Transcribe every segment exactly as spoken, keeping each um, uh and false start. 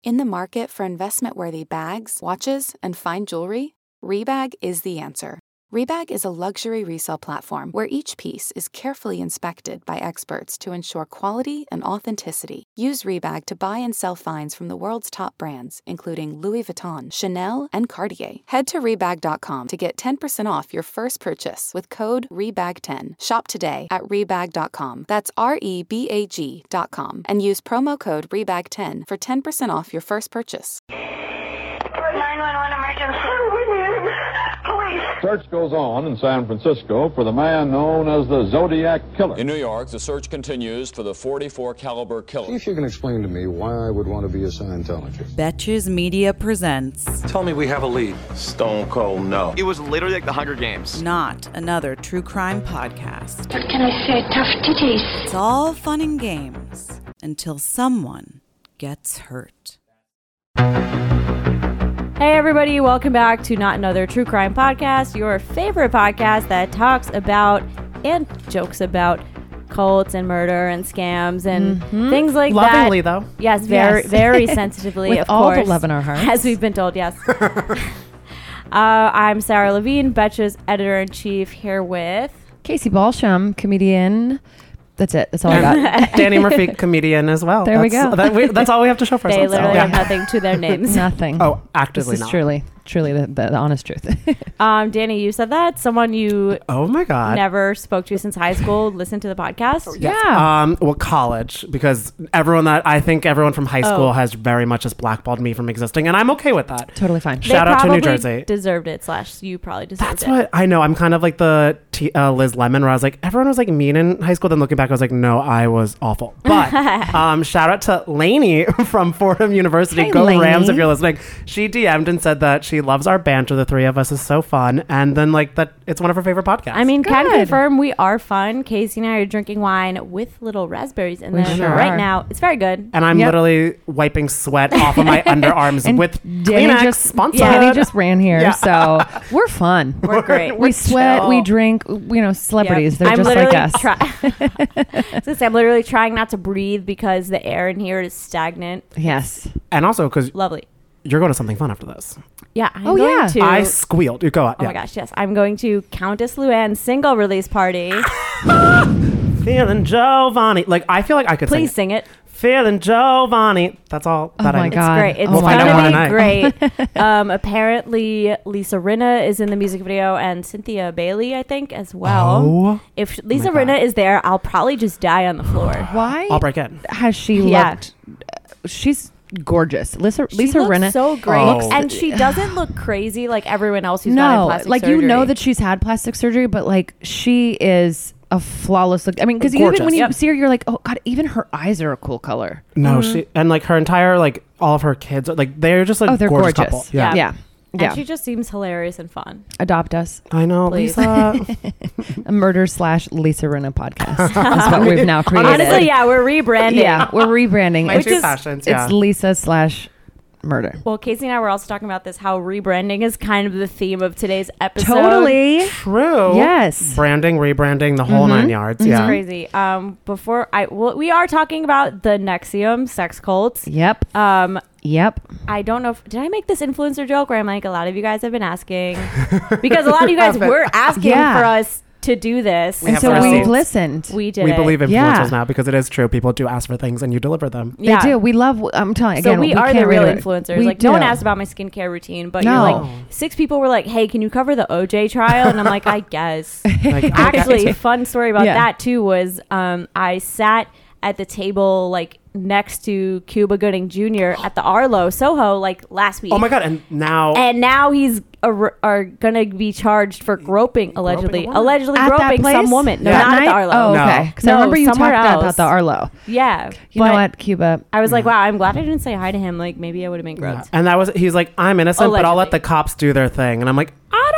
In the market for investment-worthy bags, watches, and fine jewelry, Rebag is the answer. Rebag is a luxury resale platform where each piece is carefully inspected by experts to ensure quality and authenticity. Use Rebag to buy and sell finds from the world's top brands, including Louis Vuitton, Chanel, and Cartier. Head to Rebag dot com to get ten percent off your first purchase with code Rebag ten. Shop today at Rebag dot com. That's R E B A G dot com. And use promo code Rebag ten for ten percent off your first purchase. nine one one emergency. Police. Search goes on in San Francisco for the man known as the Zodiac Killer. In New York, the search continues for the forty-four caliber killer. See if you can explain to me why I would want to be a Scientologist. Betches Media presents. Tell me we have a lead. Stone cold no. It was literally like the Hunger Games. Not another true crime podcast. What can I say? Tough titties. It's all fun and games until someone gets hurt. Hey everybody, welcome back to Not Another True Crime Podcast, your favorite podcast that talks about and jokes about cults and murder and scams and mm-hmm. things like Lovingly, that. Lovingly, though. Yes, very, yes. very sensitively, With of all course. the love in our hearts. As we've been told, yes. uh, I'm Sarah Levine, Betches editor-in-chief, here with... Casey Balsham, comedian. That's it. That's all I got. Danny Murphy, comedian as well. There that's, we go. That we, that's all we have to show for They ourselves. literally yeah. have nothing to their names. Nothing. Oh, actively this is not. truly, truly the, the, the honest truth. um, Danny, you said that someone you oh my god never spoke to since high school listened to the podcast. Yes. Yeah. Um. Well, college, because everyone that I think everyone from high school Oh. has very much just blackballed me from existing, and I'm okay with that. Totally fine. They Shout out to New probably Jersey. Deserved it. Slash, you probably deserved That's it. what I know. I'm kind of like the T, uh, Liz Lemon, where I was like, everyone was like mean in high school. Then looking back, I was like, no, I was awful. But um, shout out to Lainey from Fordham University. Hi, Go Lainey. Rams if you're listening. She D M'd and said that she loves our banter. The three of us is so fun, and then like that, it's one of her favorite podcasts. I mean, Good. can confirm we are fun. Casey and I are drinking wine with little raspberries in We them sure right are. now. It's very good. and I'm Yep. literally wiping sweat off of my underarms And with Danny Kleenex just, sponsored. Danny just ran here, Yeah. so we're fun. We're great. We We're sweat, chill. we drink, you know, celebrities. Yep. They're I'm just literally like us. Try- I was gonna say, I'm literally trying not to breathe because the air in here is stagnant. Yes. And also because Lovely. you're going to something fun after this. Yeah. I'm Oh, going yeah. to. I squealed. You go out. oh yeah. my gosh, yes. I'm going to Countess Luann's single release party. Feeling Giovanni. Like I feel like I could Please sing. sing it. Feeling Giovanni. That's all Oh that I my know. God. It's great. It's We'll find out gonna tomorrow be night. great. um, apparently, Lisa Rinna is in the music video, and Cynthia Bailey, I think, as well. Oh, If Lisa my God. Rinna is there, I'll probably just die on the floor. Why I'll break in. has she Yeah. looked? She's gorgeous. Lisa She Lisa looks Rinna. so great, Oh. and she doesn't look crazy like everyone else who's gotten No, plastic like surgery. you know that she's had plastic surgery, but like she is a flawless look. I mean, because even Gorgeous. when you Yep. see her, you're like, oh god, even her eyes are a cool color. No, she and like her entire like all of her kids are like they're just like Oh, they're gorgeous, gorgeous. couple. Yeah. Yeah, and yeah. she just seems hilarious and fun. Adopt us. I know, Please. Lisa. A murder slash Lisa Rinna podcast. That's what we've now created. Honestly, yeah, we're rebranding. yeah, we're rebranding. My It's, two passions. Yeah. it's Lisa slash murder. Well, Casey and I were also talking about this, how rebranding is kind of the theme of today's episode. Totally. True. Yes. Branding, rebranding, the whole Mhm. nine yards. It's Yeah. crazy. Um, before I, well, we are talking about the N X I V M sex cults. Yep. Um, Yep. I don't know if did I make this influencer joke where I'm like, a lot of you guys have been asking because a lot of you guys Have it. were asking Yeah. for us to do this. We And have so receipts. we've listened. We did We it. believe influencers Yeah. now because it is true. People do ask for things and you deliver them. Yeah. They do. We love. I'm telling you So again. we, are the can't real reiterate- influencers. We Like no one do. asked about my skincare routine, but No. you're like six people were like, "Hey, can you cover the O J trial?" And I'm like, "I guess." Like, Actually, fun story about Yeah. that too was um, I sat at the table like next to Cuba Gooding Junior at the Arlo Soho like last week. oh my god! And now, And now he's a, are gonna be charged for groping allegedly, a woman. allegedly At that groping place? some woman. No, Yeah. not That at the night? Arlo. Oh, No. okay. Because No, I remember you talked somewhere about else. the Arlo. Yeah, You know but what, Cuba? I was like, wow, I'm glad I didn't say hi to him. Like maybe I would have been Yeah. groped. and that was he's like, I'm innocent, but I'll let Allegedly. the cops do their thing. And I'm like, I don't know.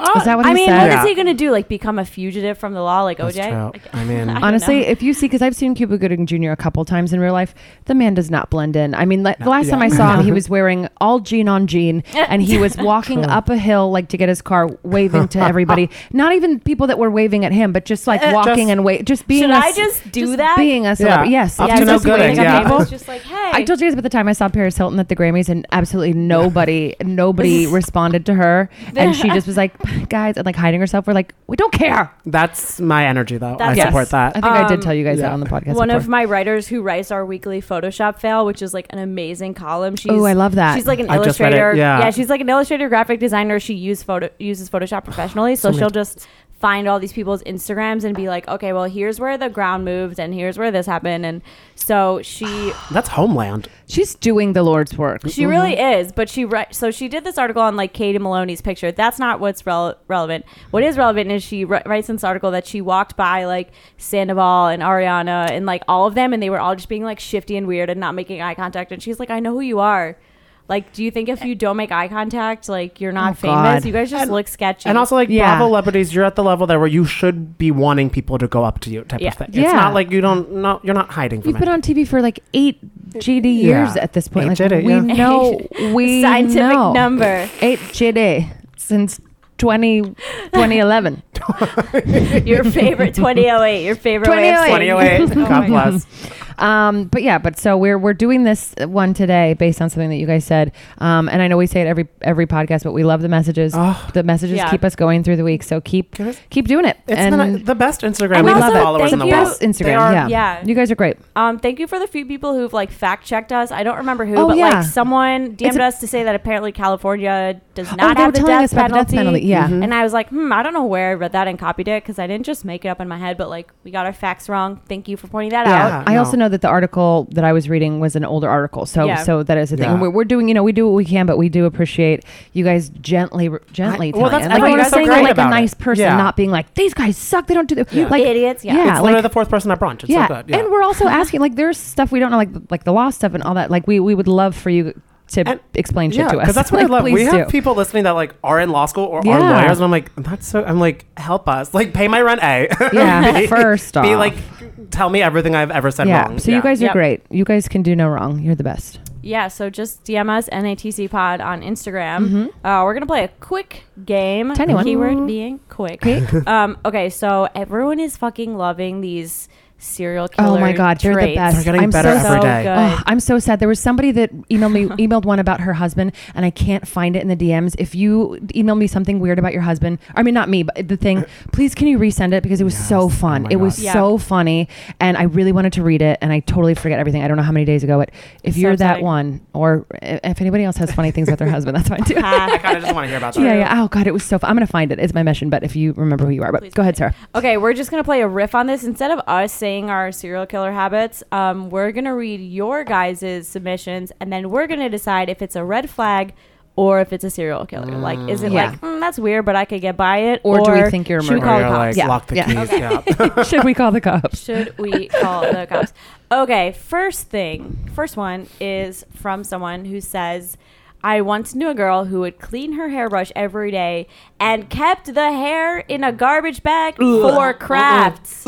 Is that what I he mean, said? what Yeah. is he going to do? Like become a fugitive from the law like That's O J? true. Like, I mean, don't Honestly, know. if you see, because I've seen Cuba Gooding Junior a couple times in real life, the man does not blend in. I mean, like, the last yeah. time I saw him, he was wearing all jean on jean, and he was walking up a hill like to get his car, waving to everybody. Not even people that were waving at him, but just like walking Just- and wait, just being. Should a I s- just do that? Being a celebrity, Yeah. yes. Up yeah, to no just good, waiting on yeah. people. It's just like, hey. I told you guys about the time I saw Paris Hilton at the Grammys, and absolutely nobody, nobody responded to her, and she just was like, "Guys," and like hiding herself. We're like, "We don't care." that's my energy, though. I That's- support Yes. that. I think I did Um, tell you guys yeah. that on the podcast. One before. of my writers who writes our weekly Photoshop fail, which is like an amazing column. She's, Ooh, I love that. She's like an I just read it, illustrator. yeah. she's like an illustrator, graphic designer. She use photo uses Photoshop professionally, so, So she'll many- just find all these people's Instagrams and be like, okay, well, here's where the ground moved, and here's where this happened, and so she That's Homeland. She's doing the Lord's work. she really is. But she wri- so she did this article on like Katie Maloney's picture. That's not what's rel- relevant. What is relevant is she wri- writes in this article that she walked by like Sandoval and Ariana and like all of them, and they were all just being like shifty and weird and not making eye contact. And she's like, I know who you are. Like, do you think if you don't make eye contact, like you're not Oh, famous? God. You guys just look sketchy. And also, like, Yeah. Bravo celebrities, you're at the level there where you should be wanting people to go up to you type Yeah. of thing. Yeah. It's not like you don't, no, you're not hiding from You've it. been on T V for like eight G D years Yeah. at this point. Eight Like, G D, we yeah. know, we Scientific know. number. Eight G D since twenty, twenty eleven. Your favorite twenty oh eight. Your favorite way of saying- twenty oh eight. Oh my God bless. Um, but yeah, but so we're we're doing this one today based on something that you guys said. Um, and I know we say it every every podcast, but we love the messages. Oh. The messages Yeah. keep us going through the week. So keep Give us- keep doing it. It's and the, the best Instagram And we we also, love it. followers in thank the you- world. Best Instagram. They are- yeah. yeah. You guys are great. Um, thank you for the few people who've like fact checked us. I don't remember who, Oh, but yeah. like someone D M'd a- us to say that apparently California does Oh, not they have were the telling death, us about the penalty. death penalty. Yeah. And I was like, hmm, I don't know where I read that and copied it because I didn't just make it up in my head, but like we got our facts wrong. Thank you for pointing that Yeah. out. I no. also know that the article that I was reading was an older article, so Yeah. so that is a thing. Yeah. We're, we're doing, you know, we do what we can, but we do appreciate you guys gently, gently. I- well, telling that's- it. I like think you're that's so saying it great like a about nice it. person, Yeah. not being like these guys suck. They don't do that. Yeah. Like Idiots. Yeah. Yeah, It's literally like- the fourth person at brunch. It's yeah. so good. Yeah. And we're also asking, like, there's stuff we don't know, like like the law stuff and all that. Like we we would love for you to And- explain shit yeah, to us. because that's what Like, I love. We please have do. people listening that like are in law school or are Yeah. lawyers, and I'm like, that's so. I'm like, help us, like, pay my rent. A Yeah, B, first be off. like, tell me everything I've ever said Yeah. wrong. So you guys are Yep. great. You guys can do no wrong. You're the best. Yeah, so just D M us N A T C Pod on Instagram. Mhm. Uh, we're gonna play a quick game. Tiny one. Keyword being quick. um, okay, so everyone is fucking loving these serial killer. Oh my God, they're the traits. best. They're getting I'm better so, every so day. good. Oh, I'm so sad. There was somebody that emailed me emailed one about her husband, and I can't find it in the D Ms. If you email me something weird about your husband, I mean not me, but the thing, please can you resend it because it was Yes. so Oh fun. my it was God. Yeah. so funny, and I really wanted to read it, and I totally forget everything. I don't know how many days ago. But if So you're that upsetting. one, or i- if anybody else has funny things about their husband, that's fine too. I kind of just want to hear about that. Yeah, yeah. Oh God, it was so fun. I'm gonna find it. It's my mission. But if you remember who you are, but Please go ahead, Sarah. Okay, we're just gonna play a riff on this. Instead of us saying our serial killer habits, um, we're gonna read your guys' submissions, and then we're gonna decide if it's a red flag or if it's a serial killer. Like, is it Yeah. like mm, that's weird, but I could get by it, Or do we think you're a should we murderer? call Or the you're cops? like, Yeah. lock the Yeah. keys. Yeah. Should we call the cops? Should we call the cops? Okay, first thing, first one is from someone who says, I once knew a girl who would clean her hairbrush every day and kept the hair in a garbage bag for crafts.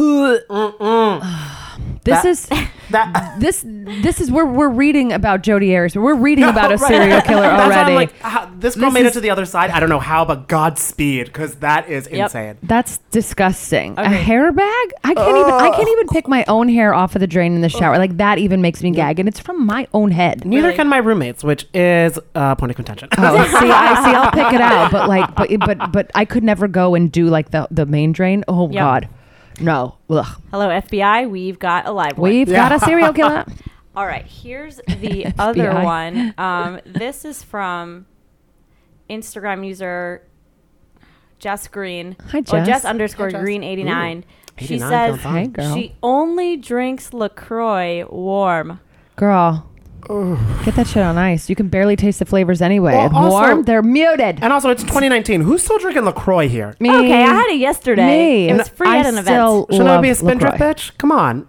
This That- is That. this this is we're we're reading about Jodi Arias. We're reading about a Right. serial killer That's why already. I'm like, ah, this girl This made is- it to the other side. I don't know how, but Godspeed, because that is Yep. insane. That's disgusting. A Okay. hair bag? I can't even I can't even pick my own hair off of the drain in the shower. Like that even makes me gag, and it's from my own head. Neither Really? can my roommates, which is a uh, point of contention. Oh, see, I see. I'll pick it out, but like, but but but I could never go and do like the the main drain. Oh Yep. God, no. Ugh. Hello, F B I. We've got a live one. We've Yeah. got a serial killer. All right, here's the other I. one. Um, this is from Instagram user Jess Green. Hi, Or Jess. Jess underscore Hi, Jess. Green eighty-nine. She eighty-nine, says feels fine. Hey, girl. she only drinks LaCroix warm. Girl. Get that shit on ice. You can barely taste the flavors anyway. Well, also- Warm, they're muted. And also, it's twenty nineteen. Who's still drinking LaCroix here? Me. Okay, I had it yesterday. Me. It was free I at an still event. Shouldn't I love be a spindrift LaCroix. bitch? Come on.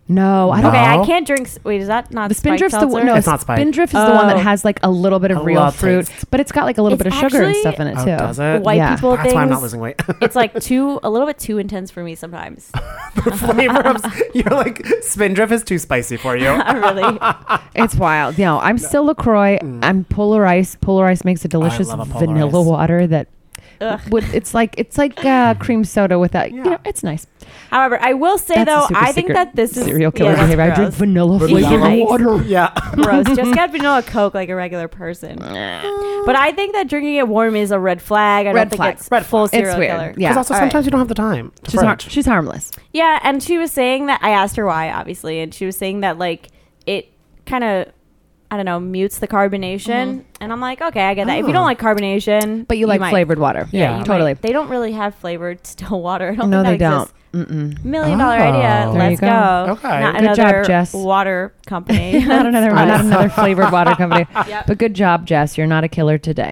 No, I don't. Okay, No. I can't drink. s- Wait, is that not The Spindrift's the spiked one. No, It's not spiked. Spindrift is the one that Oh. has like a little bit of I real love fruit, taste. but it's got like a little It's bit of sugar and actually- stuff in it Oh, too. does it? White Yeah. people That's things. why I'm not losing weight. It's like too a little bit too intense for me sometimes. The flavor of you're like Spindrift is too spicy for you. really. It's wild. You know, I'm still LaCroix. I'm Polar Ice. Polar Ice makes a delicious love a Polar vanilla Ice. water that Ugh. would. It's like it's like uh, cream soda without. You Yeah. know, it's nice. However, I will say That's a though, super I think secret that this is serial killer yeah, that's behavior. I drink gross. vanilla flavored Yikes. water. Yeah. Gross. Just get vanilla Coke like a regular person. But I think that drinking it warm is a red flag. I Red don't think flag. it's Red full flag. It's serial weird. killer. Yeah. Because also All right. sometimes you don't have the time. to She's har- fridge. she's harmless. Yeah, and she was saying that I asked her why, obviously, and she was saying that like it kind of I don't know mutes the carbonation, and I'm like, okay, I get that. If you don't like carbonation, But you like might- flavored water. Yeah. you totally. might. They don't really have flavored still water. I don't No, think they that don't. exists. Mm-mm. Million dollar Oh. idea. There you Let's go. go. Okay. Not Good job, another Jess. water company. not another, I not know. another flavored water company. Yep. But good job, Jess. You're not a killer today.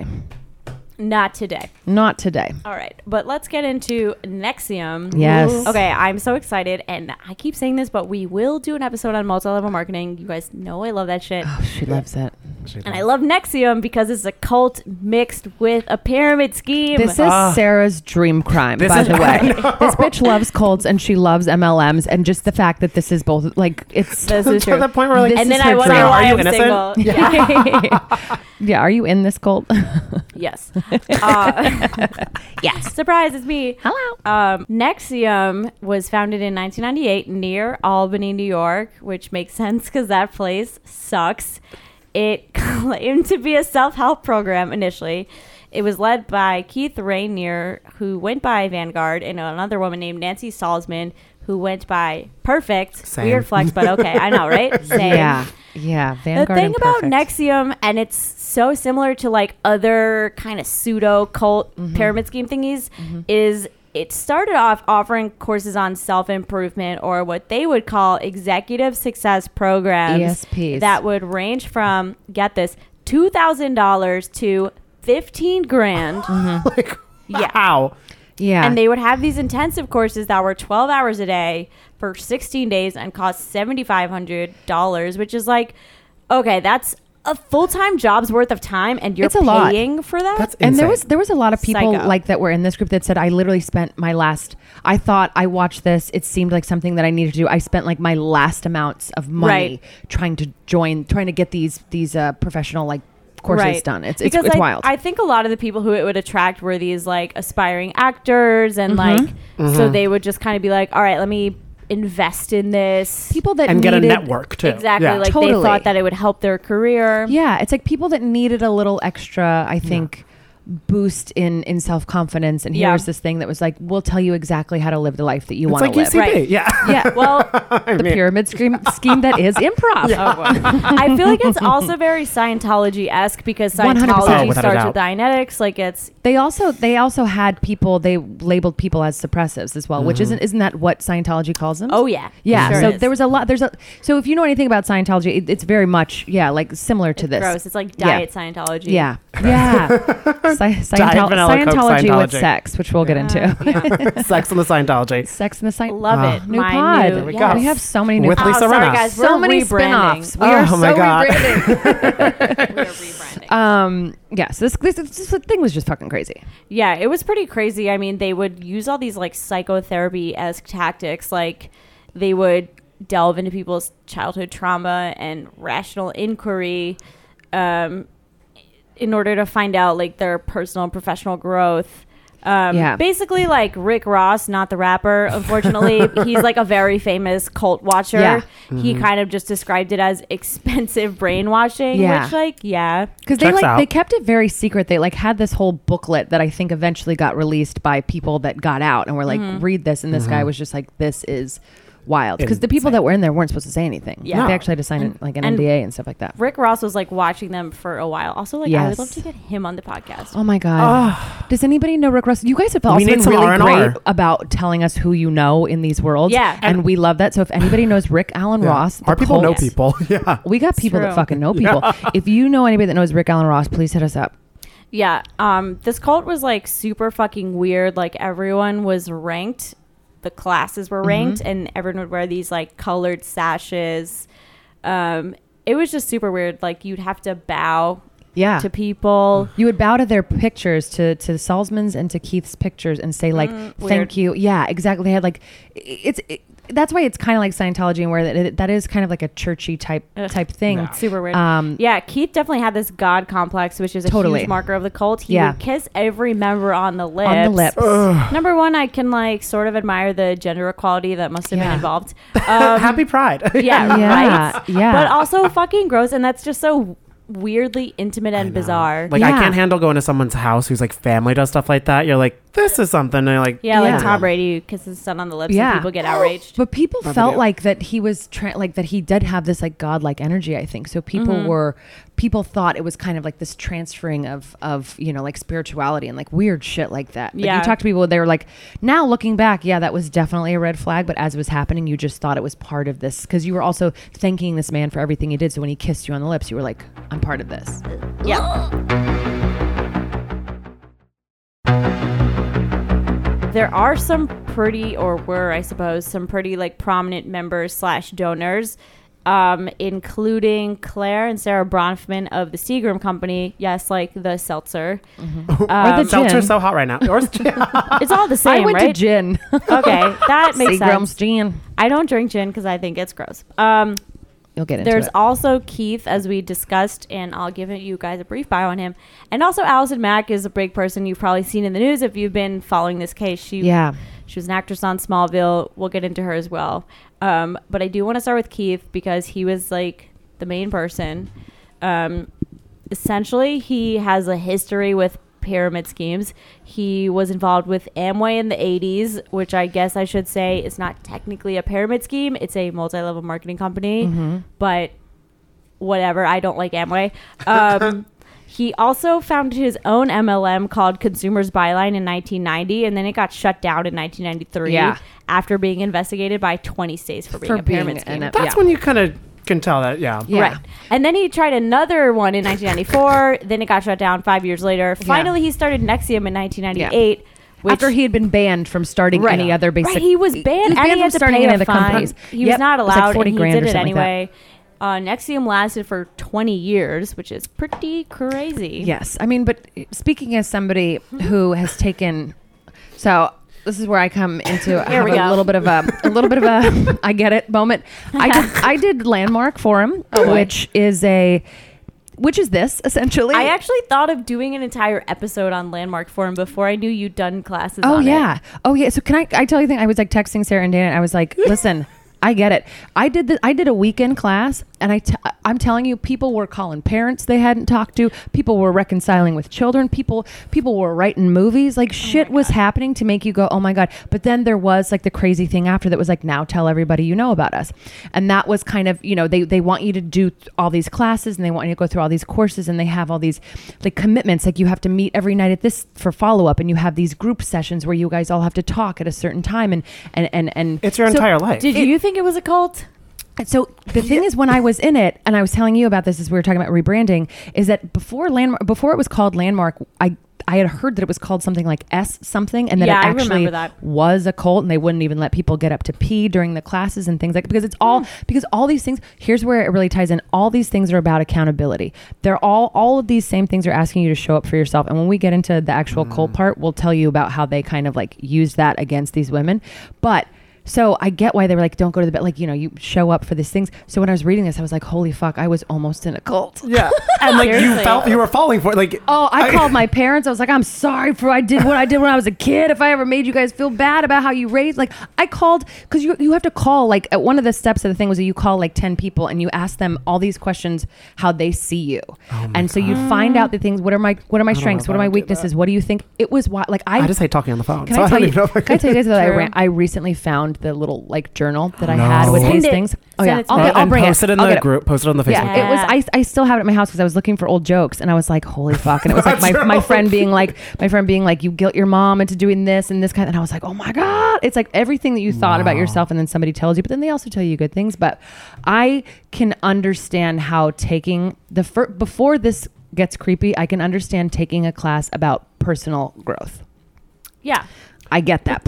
Not today. Not today. All right, but let's get into Nexium. Yes. Okay, I'm so excited, and I keep saying this, but we will do an episode on multi-level marketing. You guys know I love that shit. Oh, she loves it. And I love Nexium because it's a cult mixed with a pyramid scheme. This is Ah. Sarah's dream crime, This by is- the I way. know. This bitch loves cults and she loves M L Ms, and just the fact that this is both like it's. This is to true. the point where like, This and is then I her wonder dream. why Are you I'm innocent? single. Yeah. yeah. Are you in this cult? Yes. Uh, yes. Surprise, it's me. Hello. Um, Nexium was founded in nineteen ninety-eight near Albany, New York, which makes sense because that place sucks. It claimed to be a self-help program initially. It was led by Keith Rainier, who went by Vanguard, and another woman named Nancy Salzman, who went by Perfect. Same. Weird flex, but okay. I know, right? Same. Yeah. Yeah. Vanguard The thing and about Perfect. Nexium, and it's so similar to like other kind of pseudo cult Mm-hmm. pyramid scheme thingies, is it started off offering courses on self-improvement, or what they would call executive success programs. E S Ps. That would range from, get this, two thousand dollars to fifteen grand. like, Yeah. wow. Yeah. And they would have these intensive courses that were twelve hours a day for sixteen days and cost seven thousand five hundred dollars, which is like, okay, that's a full-time job's worth of time, and you're It's a lot. paying for that? That's and there insane. was there was a lot of people Psycho. like that were in this group that said I literally spent my last I thought I watched this, it seemed like something that I needed to do. I spent like my last amounts of money Right. trying to join trying to get these these uh, professional like courses Right. done. It's it's, because it's like, wild. I think a lot of the people who it would attract were these like aspiring actors, and Mm-hmm. like so they would just kind of be like, all right, let me invest in this. people that And get a needed, Mm-hmm. network too. Exactly. Yeah. Like Totally. they thought that it would help their career. Yeah, it's like people that needed a little extra, I think, boost in in self-confidence, and Yeah. here's this thing that was like, we'll tell you exactly how to live the life that you It's want to like live. U C B. Right. Yeah. Yeah. Well, I The mean, pyramid scheme scheme that is improv. I feel like it's also very Scientology-esque because one hundred percent. Scientology Oh, without a starts doubt. with Dianetics. Like it's They also they also had people they labeled people as suppressives as well, which isn't isn't that what Scientology calls them? oh yeah, yeah. Sure so is. there was a lot. There's a so if you know anything about Scientology, it, it's very much yeah like similar to this. gross. It's like Yeah. diet Scientology. Yeah, yeah. Sci- Scientol- vanilla Coke Scientology with Scientology. sex, which we'll get into. Sex in the Scientology. Sex in the Scientology. Love Ah. it. New My pod. new- There we yes. We have so many new With pods. Lisa Oh, sorry Rinna. guys, so we're many rebranding. spin-offs. We Oh are my so God. rebranding. We're rebranding. um, yeah, so this, this, this thing was just fucking crazy. Yeah, it was pretty crazy. I mean, they would use all these like psychotherapy-esque tactics. Like they would delve into people's childhood trauma and rational inquiry um, in order to find out like their personal and professional growth. Um, Yeah. Basically like Rick Ross, not the rapper, unfortunately. He's like a very famous cult watcher. Yeah. He kind of just described it as expensive brainwashing, Yeah. which like, yeah. Because they Checks like out. they kept it very secret. They like had this whole booklet that I think eventually got released by people that got out and were like, Mm-hmm. read this. And this guy was just like, this is wild. Because the people that were in there weren't supposed to say anything. Yeah. They actually had to sign an, like an and- N D A and stuff like that. Rick Ross was like watching them for a while. Also, like I Yes. would love to get him on the podcast. Oh my God. Does anybody know Rick Ross? You guys have also need been some really R and R. great about telling us who you know in these worlds. Yeah. And, we love that. So if anybody knows Rick Allen Yeah. Ross, Our the people know Colts- people. Yeah. We got people that true. fucking know people. If you know anybody that knows Rick Allen Ross, please hit us up. Yeah, um, this cult was like super fucking weird. Like everyone was ranked. the classes were ranked, mm-hmm. and everyone would wear these like colored sashes. Um, it was just super weird. Like you'd have to bow. Yeah. To people. You would bow to their pictures, to, to Salzman's and to Keith's pictures and say like, mm, thank you. Yeah, exactly. They had like, it's, it, that's why it's kind of like Scientology and where that, it, that is kind of like a churchy type Ugh, type thing. No. Super weird. Um, yeah. Keith definitely had this God complex, which is a totally. huge marker of the cult. He yeah. would kiss every member on the lips. On the lips. Ugh. Number one, I can like sort of admire the gender equality that must have yeah. been involved. Um, Happy Pride. yeah, yeah. Right. Yeah. But also fucking gross. And that's just so weirdly intimate and bizarre. Like yeah. I can't handle going to someone's house whose like family does stuff like that. You're like, this is something. And you're like, yeah, yeah, like Tom Brady kisses his son on the lips yeah. and people get outraged. But people Not felt like that he was tra- like that he did have this like godlike energy, I think. So people mm-hmm. were people thought it was kind of like this transferring of of you know like spirituality and like weird shit like that. Like yeah. you talk to people, they were like, now looking back, yeah, that was definitely a red flag. But as it was happening, you just thought it was part of this because you were also thanking this man for everything he did. So when he kissed you on the lips, you were like, I'm part of this. Yeah. There are some pretty, or were, I suppose, some pretty like prominent members slash donors, um, including Claire and Sarah Bronfman of the Seagram Company. Yes, like the seltzer. Mm-hmm. Um, or the seltzer's so hot right now. It's all the same, I went right? to gin. Okay, that makes Seagram's sense. gin. I don't drink gin because I think it's gross. Um, You'll get into There's it. also Keith, as we discussed, and I'll give you guys a brief bio on him. And also Allison Mack is a big person you've probably seen in the news if you've been following this case. She, yeah. She was an actress on Smallville. We'll get into her as well. Um, but I do want to start with Keith because he was like the main person. Um, essentially, he has a history with pyramid schemes. He was involved with Amway in the eighties, which I guess I should say is not technically a pyramid scheme. It's a multi-level marketing company, mm-hmm. but whatever. I don't like Amway. Um, he also founded his own M L M called Consumers Byline in nineteen ninety, and then it got shut down in nineteen ninety-three yeah. after being investigated by twenty states for being for a pyramid being scheme. An, That's yeah. when you kind of can tell that, yeah. yeah. Right. And then he tried another one in nineteen ninety-four. Then it got shut down five years later. Finally, yeah. he started Nexium in nineteen ninety-eight. Yeah. Which, after he had been banned from starting right. any other basic... Right, he was banned, he was and banned he from had to starting pay any a other fine. companies. He yep. was not allowed, it was like forty and he grand did or it something anyway. Like uh, Nexium lasted for twenty years, which is pretty crazy. Yes. I mean, but speaking as somebody who has taken... So... This is where I come into I have a go. little bit of a a little bit of a I get it moment. I did I did Landmark for him, oh, which is a which is this essentially. I actually thought of doing an entire episode on Landmark for him before I knew you'd done classes. Oh on yeah, it. oh yeah. So can I I tell you the thing? I was like texting Sarah and Dana. And I was like, listen. I get it. I did the, I did a weekend class, and I t- I'm telling you, people were calling parents they hadn't talked to. People were reconciling with children. People people were writing movies. Like oh shit was happening to make you go, oh my God. But then there was like the crazy thing after that was like, now tell everybody you know about us. And that was kind of, you know, they, they want you to do all these classes and they want you to go through all these courses and they have all these like commitments. Like you have to meet every night at this for follow up, and you have these group sessions where you guys all have to talk at a certain time. And, and, and, and it's your so entire life. Did it, you think it was a cult? So the thing is, when I was in it, and I was telling you about this as we were talking about rebranding, is that before Landmark, before it was called Landmark, I I had heard that it was called something like S something, and that yeah, it actually that. was a cult, and they wouldn't even let people get up to pee during the classes and things like because it's all mm. because all these things. Here's where it really ties in. All these things are about accountability. They're all all of these same things are asking you to show up for yourself. And when we get into the actual mm. cult part, we'll tell you about how they kind of like use that against these women, but. So I get why they were like, don't go to the bed. Like, you know, you show up for these things. So when I was reading this, I was like, holy fuck, I was almost in a cult. Yeah. And like you felt you were falling for it. Like, oh, I, I called my parents. I was like, I'm sorry for I did what I did when I was a kid. If I ever made you guys feel bad about how you raised, like I called because you, you have to call like at one of the steps of the thing was that you call like ten people and you ask them all these questions, how they see you. Oh and so God. You find out the things. What are my, what are my strengths? What are my weaknesses? What do you think? It was why, like I, I just hate talking on the phone. Can So I, I tell don't you, even know if I can I tell you guys that I, True. ran, I recently found the little like journal that I No. had with Send these it. things. Oh Send yeah, it to I'll, me. get, I'll and bring post it, it in I'll the get it. group. Post it on the Facebook. Yeah, it was. I, I still have it in my house because I was looking for old jokes, and I was like, "Holy fuck!" And it was like my, my friend being like, my friend being like, "You guilt your mom into doing this and this kind." And I was like, "Oh my God!" It's like everything that you thought wow. about yourself, and then somebody tells you, but then they also tell you good things. But I can understand how taking the fir- before this gets creepy, I can understand taking a class about personal growth. Yeah, I get that part.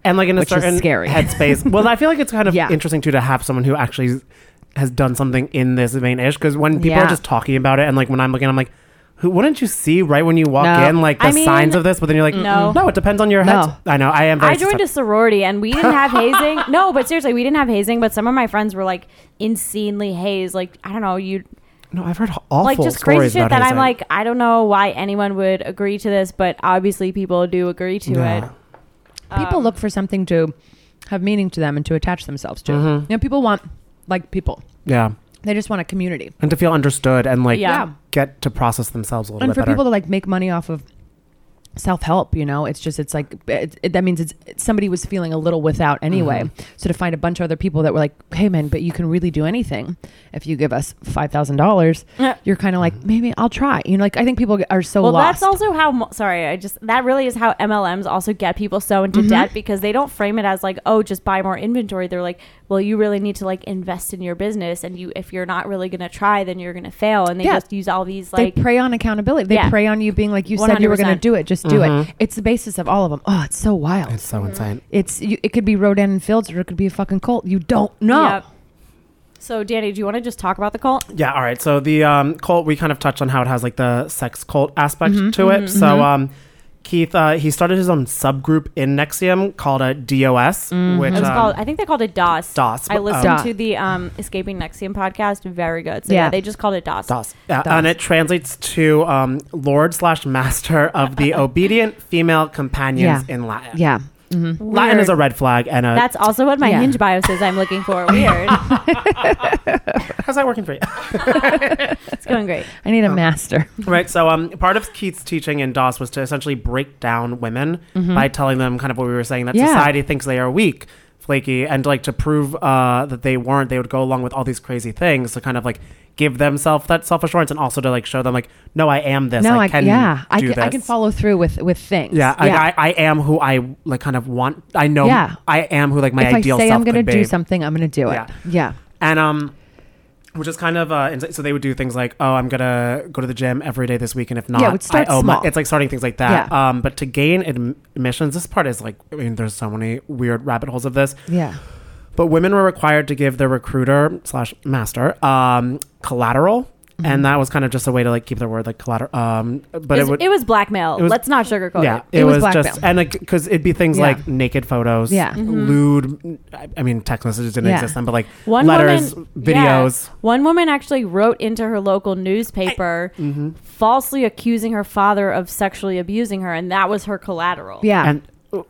and like in a which is certain scary. headspace. Well, I feel like it's kind of Yeah. interesting too to have someone who actually has done something in this vein ish. Because when people Yeah. are just talking about it, and like when I'm looking, I'm like, who wouldn't you see right when you walk No. in, like the I mean, signs of this? But then you're like, no. no, it depends on your No. head. I know. I am. Very I joined a sorority and we didn't have hazing. No, but seriously, we didn't have hazing. But some of my friends were like insanely hazed. Like I don't know, you No, I've heard awful like just crazy stories shit about that I'm hazing. like, I don't know why anyone would agree to this, but obviously people do agree to Yeah. it. People Um, look for something to have meaning to them and to attach themselves to. Mhm. You know, people want like people. Yeah. They just want a community. And to feel understood and like Yeah. get to process themselves a little And bit for better. people to like make money off of self-help, you know, it's just, it's like, it, it, that means it's, it's somebody was feeling a little without anyway. Mm-hmm. So to find a bunch of other people that were like, hey man, but you can really do anything if you give us five thousand dollars, Yeah. you're kind of like, maybe I'll try. You know, like I think people get- are so well, lost. that's also how. mo- Sorry, I just that really is how M L Ms also get people so into Mhm. debt because they don't frame it as like, oh, just buy more inventory. They're like, well, you really need to like invest in your business, and you if you're not really gonna try, then you're gonna fail. And they Yeah. just use all these like. they prey on accountability. They Yeah. prey on you being like, you said you were going to one hundred percent. do it. Just do Mhm. it. It's the basis of all of them. Oh, it's so wild. It's so insane. It's you, it could be Rodan and Fields or it could be a fucking cult. You don't know. Yep. So, Danny, do you want to just talk about the cult? Yeah, all right. So the um, cult, we kind of touched on how it has like the sex cult aspect Mhm. to it. Mhm. So um, Keith, uh, he started his own subgroup in Nexium called a D O S, Mhm. which It was um, called. I think they called it DOS. DOS, I but, listened um, to the um, Escaping Nexium podcast. Very good. So yeah, Yeah. they just called it DOS. DOS. Yeah, DOS. and it translates to um, Lord slash Master of the Obedient Female Companions Yeah. in Latin. Yeah. hmm Latin is a red flag, and a, That's also what my Yeah. Hinge bio says. I'm looking for. Weird. how's that working for you? It's going great. I need a master. Right. So, um, part of Keith's teaching in DOS was to essentially break down women by telling them kind of what we were saying, that Yeah. society thinks they are weak, flaky, and like to prove uh, that they weren't, they would go along with all these crazy things to kind of like give themselves that self assurance, and also to like show them like, no, I am this. No, I I, can yeah, I do can, this. I can follow through with with things. Yeah, like, I, I am who I like kind of want. I know. Yeah. I am who like my if ideal I say self I'm going to could do be. something, I'm going to do it. Yeah. Yeah. And um, which is kind of uh, ins- so they would do things like, oh, I'm gonna go to the gym every day this week, and if not, Yeah, it would start I owe my, small. it's like starting things like that. Yeah. Um, but to gain adm- admissions, this part is like, I mean, there's so many weird rabbit holes of this. Yeah. But women were required to give their recruiter slash master um collateral. Mm-hmm. And that was kind of just a way to like keep their word like collateral. Um, but It it was, would, it was blackmail. it was- Let's not sugarcoat yeah, it. it, It was was, blackmail. just and like because it'd be things Yeah. like naked photos, Yeah. Mhm. lewd. I- I mean, text messages didn't Yeah. exist then, but like One letters, woman, videos. yeah. One woman actually wrote into her local newspaper, Mm-hmm. falsely accusing her father of sexually abusing her, and that was her collateral. Yeah. And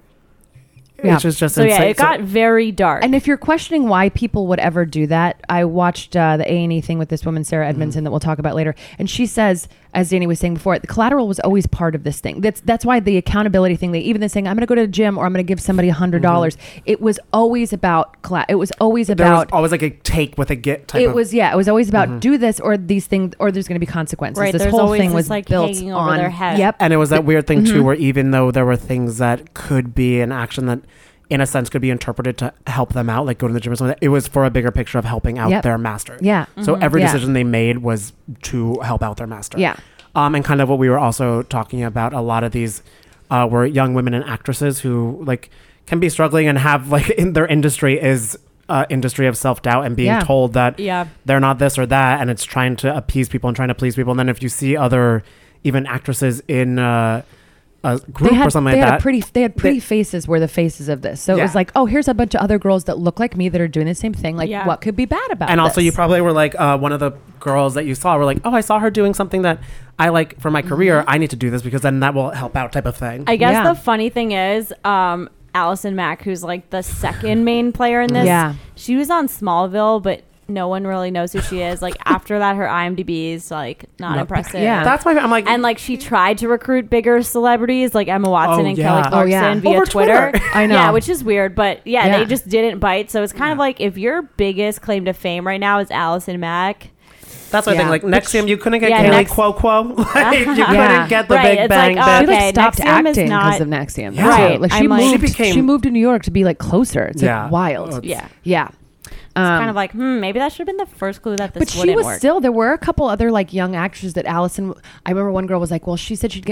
Yeah. it's just just So yeah, insane. it got very dark. And if you're questioning why people would ever do that, I watched uh, the A and E thing with this woman, Sarah Edmondson, that we'll talk about later. And she says, as Danny was saying before, the collateral was always part of this thing. That's that's why the accountability thing, they even the saying, I'm going to go to the gym or I'm going to give somebody one hundred dollars. It was always about, colla- it was always there was about, always like a take with a get type it of. was, yeah, it was always about do this or these things, or there's going to be consequences. Right, this there's whole always thing this, was like, built hanging over on, their head. Yep. And it was that weird thing too, Mhm. where even though there were things that could be an action that, in a sense, could be interpreted to help them out, like go to the gym or something, it was for a bigger picture of helping out Yep. their master. Yeah. So every Yeah. decision they made was to help out their master. Yeah. Um, and kind of what we were also talking about, a lot of these uh, were young women and actresses who like can be struggling and have like in their industry is uh, industry of self doubt and being Yeah. told that Yeah. they're not this or that, and it's trying to appease people and trying to please people. And then if you see other even actresses in uh, a group They had, or something they like had that, a pretty they had pretty they- faces were the faces of this. So it Yeah. was like, oh, here's a bunch of other girls that look like me that are doing the same thing. Like, Yeah. what could be bad about and also this? you probably were like uh, one of the girls that you saw were like, oh, I saw her doing something that I like for my career. I need to do this because then that will help out, type of thing. I guess Yeah. the funny thing is, um, Allison Mack, who's like the second main player in this, Yeah. she was on Smallville, but no one really knows who she is. Like after that, her IMDb is like not No. impressive. Yeah. That's why I'm like, And like she tried to recruit bigger celebrities like Emma Watson Oh, and yeah. Kelly Oh, Clarkson yeah. via Over Twitter. Twitter. I know. Yeah, which is weird, but yeah, Yeah. they just didn't bite. So it's kind of like if your biggest claim to fame right now is Allison Mack. that's what I Yeah. think. Like Nexium, you couldn't get Yeah, Kaylee Nex- Cuoco. Like, you couldn't Yeah. get the Right, Big it's Bang. like, bitch. she like Okay, stopped Nexium is acting not- because of Nexium. Yeah. too. Right. Like she I'm like- moved. She She, became- moved to New York to be like closer. It's Yeah. like wild. Oh, Yeah. Yeah. It's Um, kind of like, hmm, maybe that should have been the first clue that this but she wouldn't was work. still. There were a couple other like young actresses that Allison. I remember one girl was like, "Well, she said she'd get me an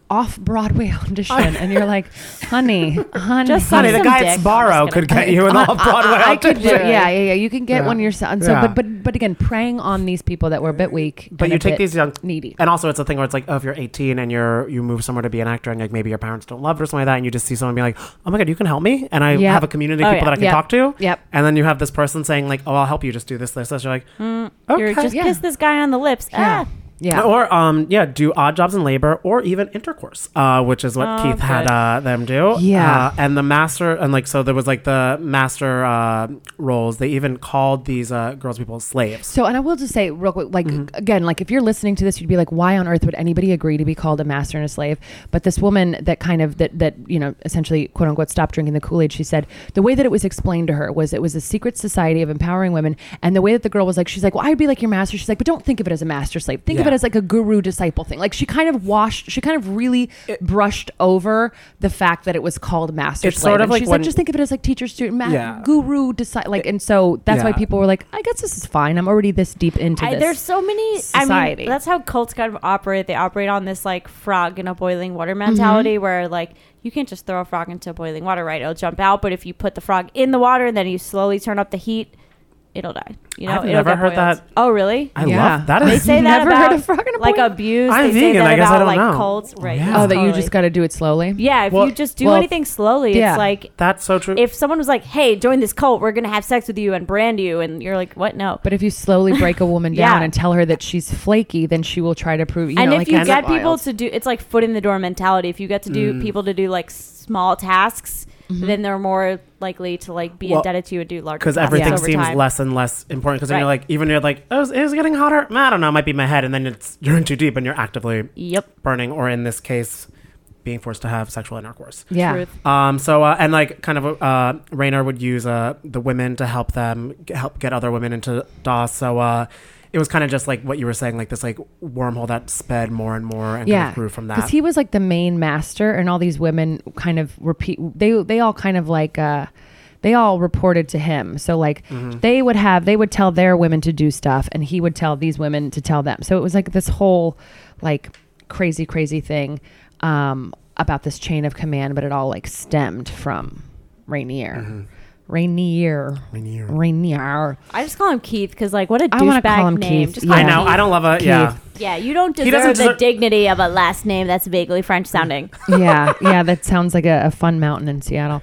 off-Broadway audition, and you're like, honey, honey, Just Honey, the some guy dick. at Sbarro could get you an off-Broadway I could, audition. yeah, yeah, yeah. You can get Yeah. one yourself. So, Yeah. but but but again, preying on these people that were a bit weak. But and you a take bit these young needy. and also it's a thing where it's like, oh, if you're eighteen and you're you move somewhere to be an actor and like maybe your parents don't love it or something like that, and you just see someone be like, oh my god, you can help me, and I Yep. have a community of Oh, people yeah. that I can Yep. talk to. Yep. And then you have this person saying like, oh, I'll help you, just do this, this, this. You're like, Mm, okay. You're just Yeah. kiss this guy on the lips. Yeah. Ah. Yeah. Or um yeah, do odd jobs in labor or even intercourse, uh, which is what Oh, Keith had good. uh, them do. Yeah. uh, and the master and like so there was like the master uh, roles. They even called these uh, girls people slaves. So, and I will just say real quick, like, Mm-hmm. again, like if you're listening to this, you'd be like, why on earth would anybody agree to be called a master and a slave? But this woman that kind of, that, that, you know, essentially, quote unquote, stopped drinking the Kool-Aid, she said the way that it was explained to her was it was a secret society of empowering women. And the way that the girl was like, she's like, well, I'd be like your master. She's like, but don't think of it as a master slave. Think of Yeah. it as like a guru disciple thing. Like she kind of washed, she kind of really brushed over the fact that it was called master It's slave. sort of and like she's when- like, just think of it as like teacher student, ma- Yeah. guru disciple. Like, and so that's why Yeah. people were like, I guess this is fine. I'm already this deep into I, this. there's so many. society. I mean, that's how cults kind of operate. They operate on this like frog in a boiling water mentality, Mm-hmm. where like you can't just throw a frog into boiling water, right? It'll jump out. But if you put the frog in the water and then you slowly turn up the heat, it'll die. You know, I've it'll never get heard boiled. that. Oh, really? I Yeah. love that. They Is, say that Never heard about of frog in a like boil? abuse. I'm they say vegan, that I guess I about don't like know. cults, right? Yeah. Oh, that you totally. just got to do it slowly. Yeah, if Well- you just do well, anything slowly, yeah. it's like that's so true. if someone was like, "Hey, join this cult. We're gonna have sex with you and brand you," and you're like, "What? No." But if you slowly break a woman Yeah. down and tell her that she's flaky, then she will try to prove. You and know, if like, you it's get wild. people to do, it's like foot in the door mentality. If you get to do Mm. people to do like small tasks, Mm-hmm. then they're more likely to like be Well, indebted to you and do larger. because tasks everything over seems time. less and less important. Because then Right. you're like, even you're like, oh, is it getting hotter? I don't know. It might be my head, and then it's you're in too deep, and you're actively Yep. burning, or in this case, being forced to have sexual intercourse. yeah. Truth. Um. So uh, and like kind of uh, Raynor would use uh the women to help them g- help get other women into D O S. So uh, it was kind of just like what you were saying, like this like wormhole that sped more and more and kind Yeah, of grew from because that. he was like the main master, and all these women kind of repeat. They they all kind of like uh, they all reported to him. So like Mm-hmm. they would have they would tell their women to do stuff, and he would tell these women to tell them. So it was like this whole like crazy crazy thing um, about this chain of command, but it all like stemmed from Rainier. Mm-hmm. Rainier. Rainier. Rainier. I just call him Keith because like what a I wanna call douchebag him name. Keith. Just Yeah. call I him know. Keith. I don't love it. Yeah. Yeah, you don't He deserve doesn't the deserve- dignity of a last name that's vaguely French sounding. yeah, yeah, that sounds like a, a fun mountain in Seattle.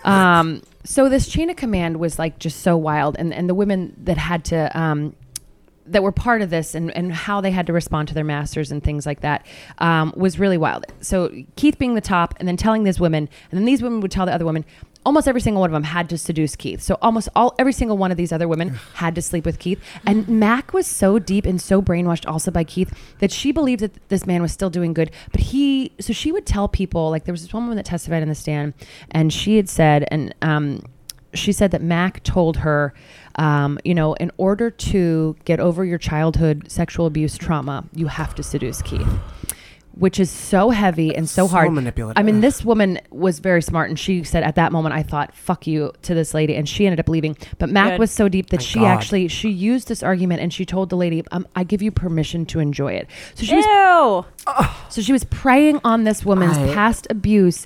Um, so this chain of command was like just so wild, and and the women that had to um, that were part of this and, and how they had to respond to their masters and things like that um, was really wild. So Keith being the top, and then telling these women, and then these women would tell the other women. Almost every single one of them had to seduce Keith. So almost all, every single one of these other women had to sleep with Keith. And Mac was so deep and so brainwashed also by Keith that she believed that this man was still doing good. But he, so she would tell people, like there was this one woman that testified in the stand, and she had said, and um, she said that Mac told her, um, you know, in order to get over your childhood sexual abuse trauma, you have to seduce Keith. Which is so heavy and so, So hard. manipulative. I mean, this woman was very smart, and she said at that moment, I thought, fuck you to this lady. And she ended up leaving. But Mac Good. was so deep that Thank she God. actually, she used this argument, and she told the lady, um, I give you permission to enjoy it. So she was, Ew. so she was preying on this woman's I- past abuse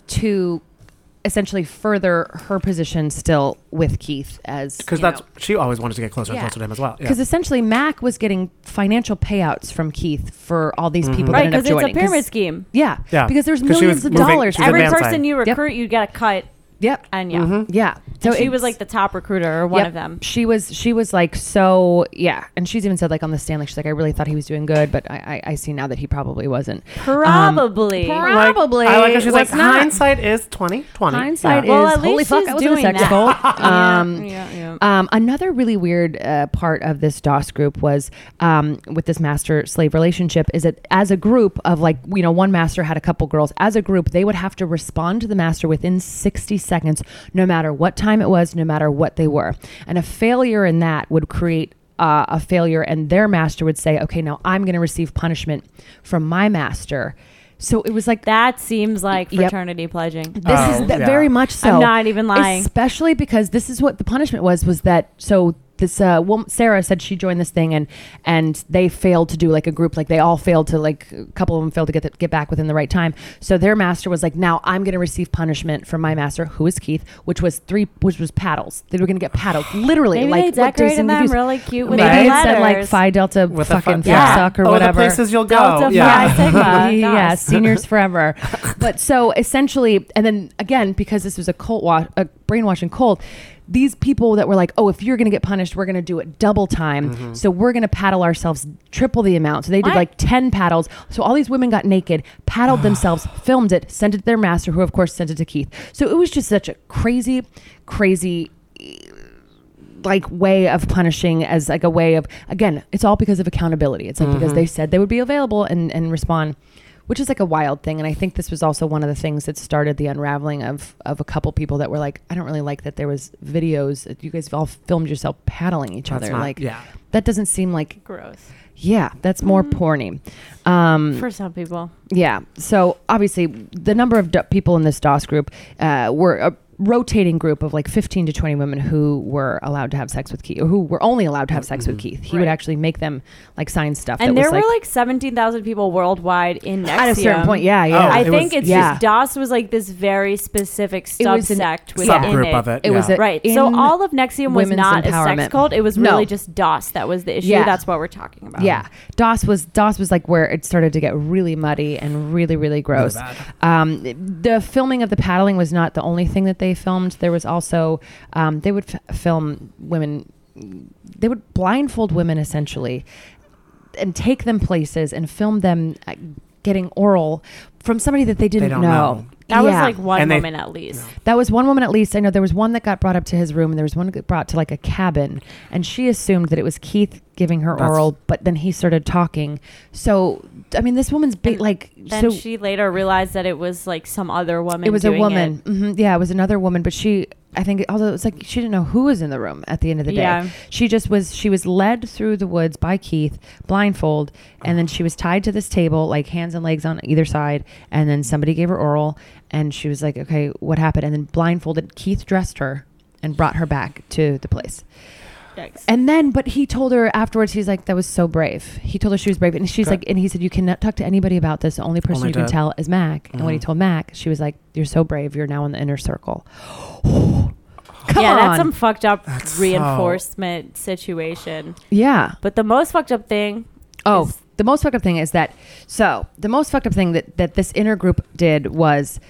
to essentially further her position still with Keith as, Because you that's know. she always wanted to get closer and Yeah. closer to him as well. Yeah. Because essentially Mac was getting financial payouts from Keith for all these people Right, that ended up because it's a joining. 'Cause- pyramid scheme. Yeah, Yeah. because there's 'Cause she millions was of moving- dollars. she was Every advancing. person you Yep. recruit, you get a cut. Yep. And yeah, Mm-hmm. Yeah. so she it's- was like the top recruiter or one Yep. of them. She was. She was like so. Yeah, and she's even said like on the stand, like she's like, I really thought he was doing good, but I, I, I see now that he probably wasn't. Probably. Um, probably. I like how she's like Let's not. hindsight is twenty twenty. Hindsight Yeah. Well, is at holy least fuck. she's I was in a doing sex that. cult. Um, yeah, yeah. Um, another really weird uh, part of this D O S group was um, with this master slave relationship is that as a group of like, you know, one master had a couple girls. As a group, they would have to respond to the master within sixty seconds, no matter what time it was, no matter what they were. And a failure in that would create uh, a failure, and their master would say, okay, now I'm going to receive punishment from my master. So it was like That seems like Yep. fraternity pledging. this Oh, is th- yeah. very much so. I'm not even lying. Especially because this is what the punishment was, was that, so this uh, woman, Sarah said she joined this thing and and they failed to do like a group, like they all failed to like a couple of them failed to get the, get back within the right time. So their master was like, now I'm going to receive punishment from my master, who is Keith, which was three, which was paddles. They were going to get paddled, literally. Maybe like they decorated them movies. really cute with Maybe the it said like letters. Phi Delta With a fucking fu- yeah. suck or Oh, the whatever. places you'll go. Delta Yeah. Phi Sigma. yeah, Gosh. seniors forever. But so essentially, and then again, because this was a cult wash, a brainwashing cult, these people that were like, oh, if you're going to get punished, we're going to do it double time. Mm-hmm. So we're going to paddle ourselves triple the amount. So they did What? like ten paddles. So all these women got naked, paddled themselves, filmed it, sent it to their master, who of course sent it to Keith. So it was just such a crazy, crazy like way of punishing, as like a way of, again, it's all because of accountability. It's like Mm-hmm. because they said they would be available and, and respond, which is like a wild thing. And I think this was also one of the things that started the unraveling of of a couple people that were like, I don't really like that there was videos that you guys all filmed yourself paddling each That's other. not- like yeah. that doesn't seem like, Gross. yeah, that's more porny. Um, For some people. yeah. So obviously, the number of d- people in this DOS group uh, were a rotating group of like fifteen to twenty women who were allowed to have sex with Keith, or who were only allowed to have sex with Keith. He would Right. actually make them like sign stuff. And that there was, were like seventeen thousand people worldwide in Nexium. at a certain point, yeah, yeah. Oh, I it think was- it's yeah. just DOS was like this very specific It was an- subsect yeah. within Subgroup it. of it. It was yeah. a- Right. in So all of Nexium was women's not a empowerment. sex cult. It was No. really just DOS that was the issue. Yeah. That's what we're talking about. Yeah, DOS was DOS was like where it started to get really muddy and really really gross. bad. Um, the filming of the paddling was not the only thing that they filmed. There was also um, they would f- film women. They would blindfold women essentially, and take them places and film them uh, getting oral from somebody that they didn't don't know. know. That was Yeah. like one And they- woman at least. That was one woman at least. I know there was one that got brought up to his room, and there was one that got brought to like a cabin, and she assumed that it was Keith giving her That's- oral, but then he started talking. So, I mean, this woman's ba- like, Then so she later realized that it was like some other woman. it was a doing woman. it. hmm Yeah, it was another woman, but she, I think, although it's like she didn't know who was in the room at the end of the day. Yeah. She just was. She was led through the woods by Keith, blindfold, and then she was tied to this table, like hands and legs on either side, and then somebody gave her oral, and she was like, "Okay, what happened?" And then blindfolded, Keith dressed her and brought her back to the place. Yikes. And then, but he told her afterwards, he's like, that was so brave. He told her she was brave. And she's Okay. like, and he said, you cannot talk to anybody about this. The only person Only you can to- tell is Mac. And when he Mhm. told Mac, she was like, you're so brave. You're now in the inner circle. Come yeah, on. that's some fucked up That's so- reinforcement situation. yeah. But the most fucked up thing. Oh, is- the most fucked up thing is that, so the most fucked up thing that, that this inner group did was,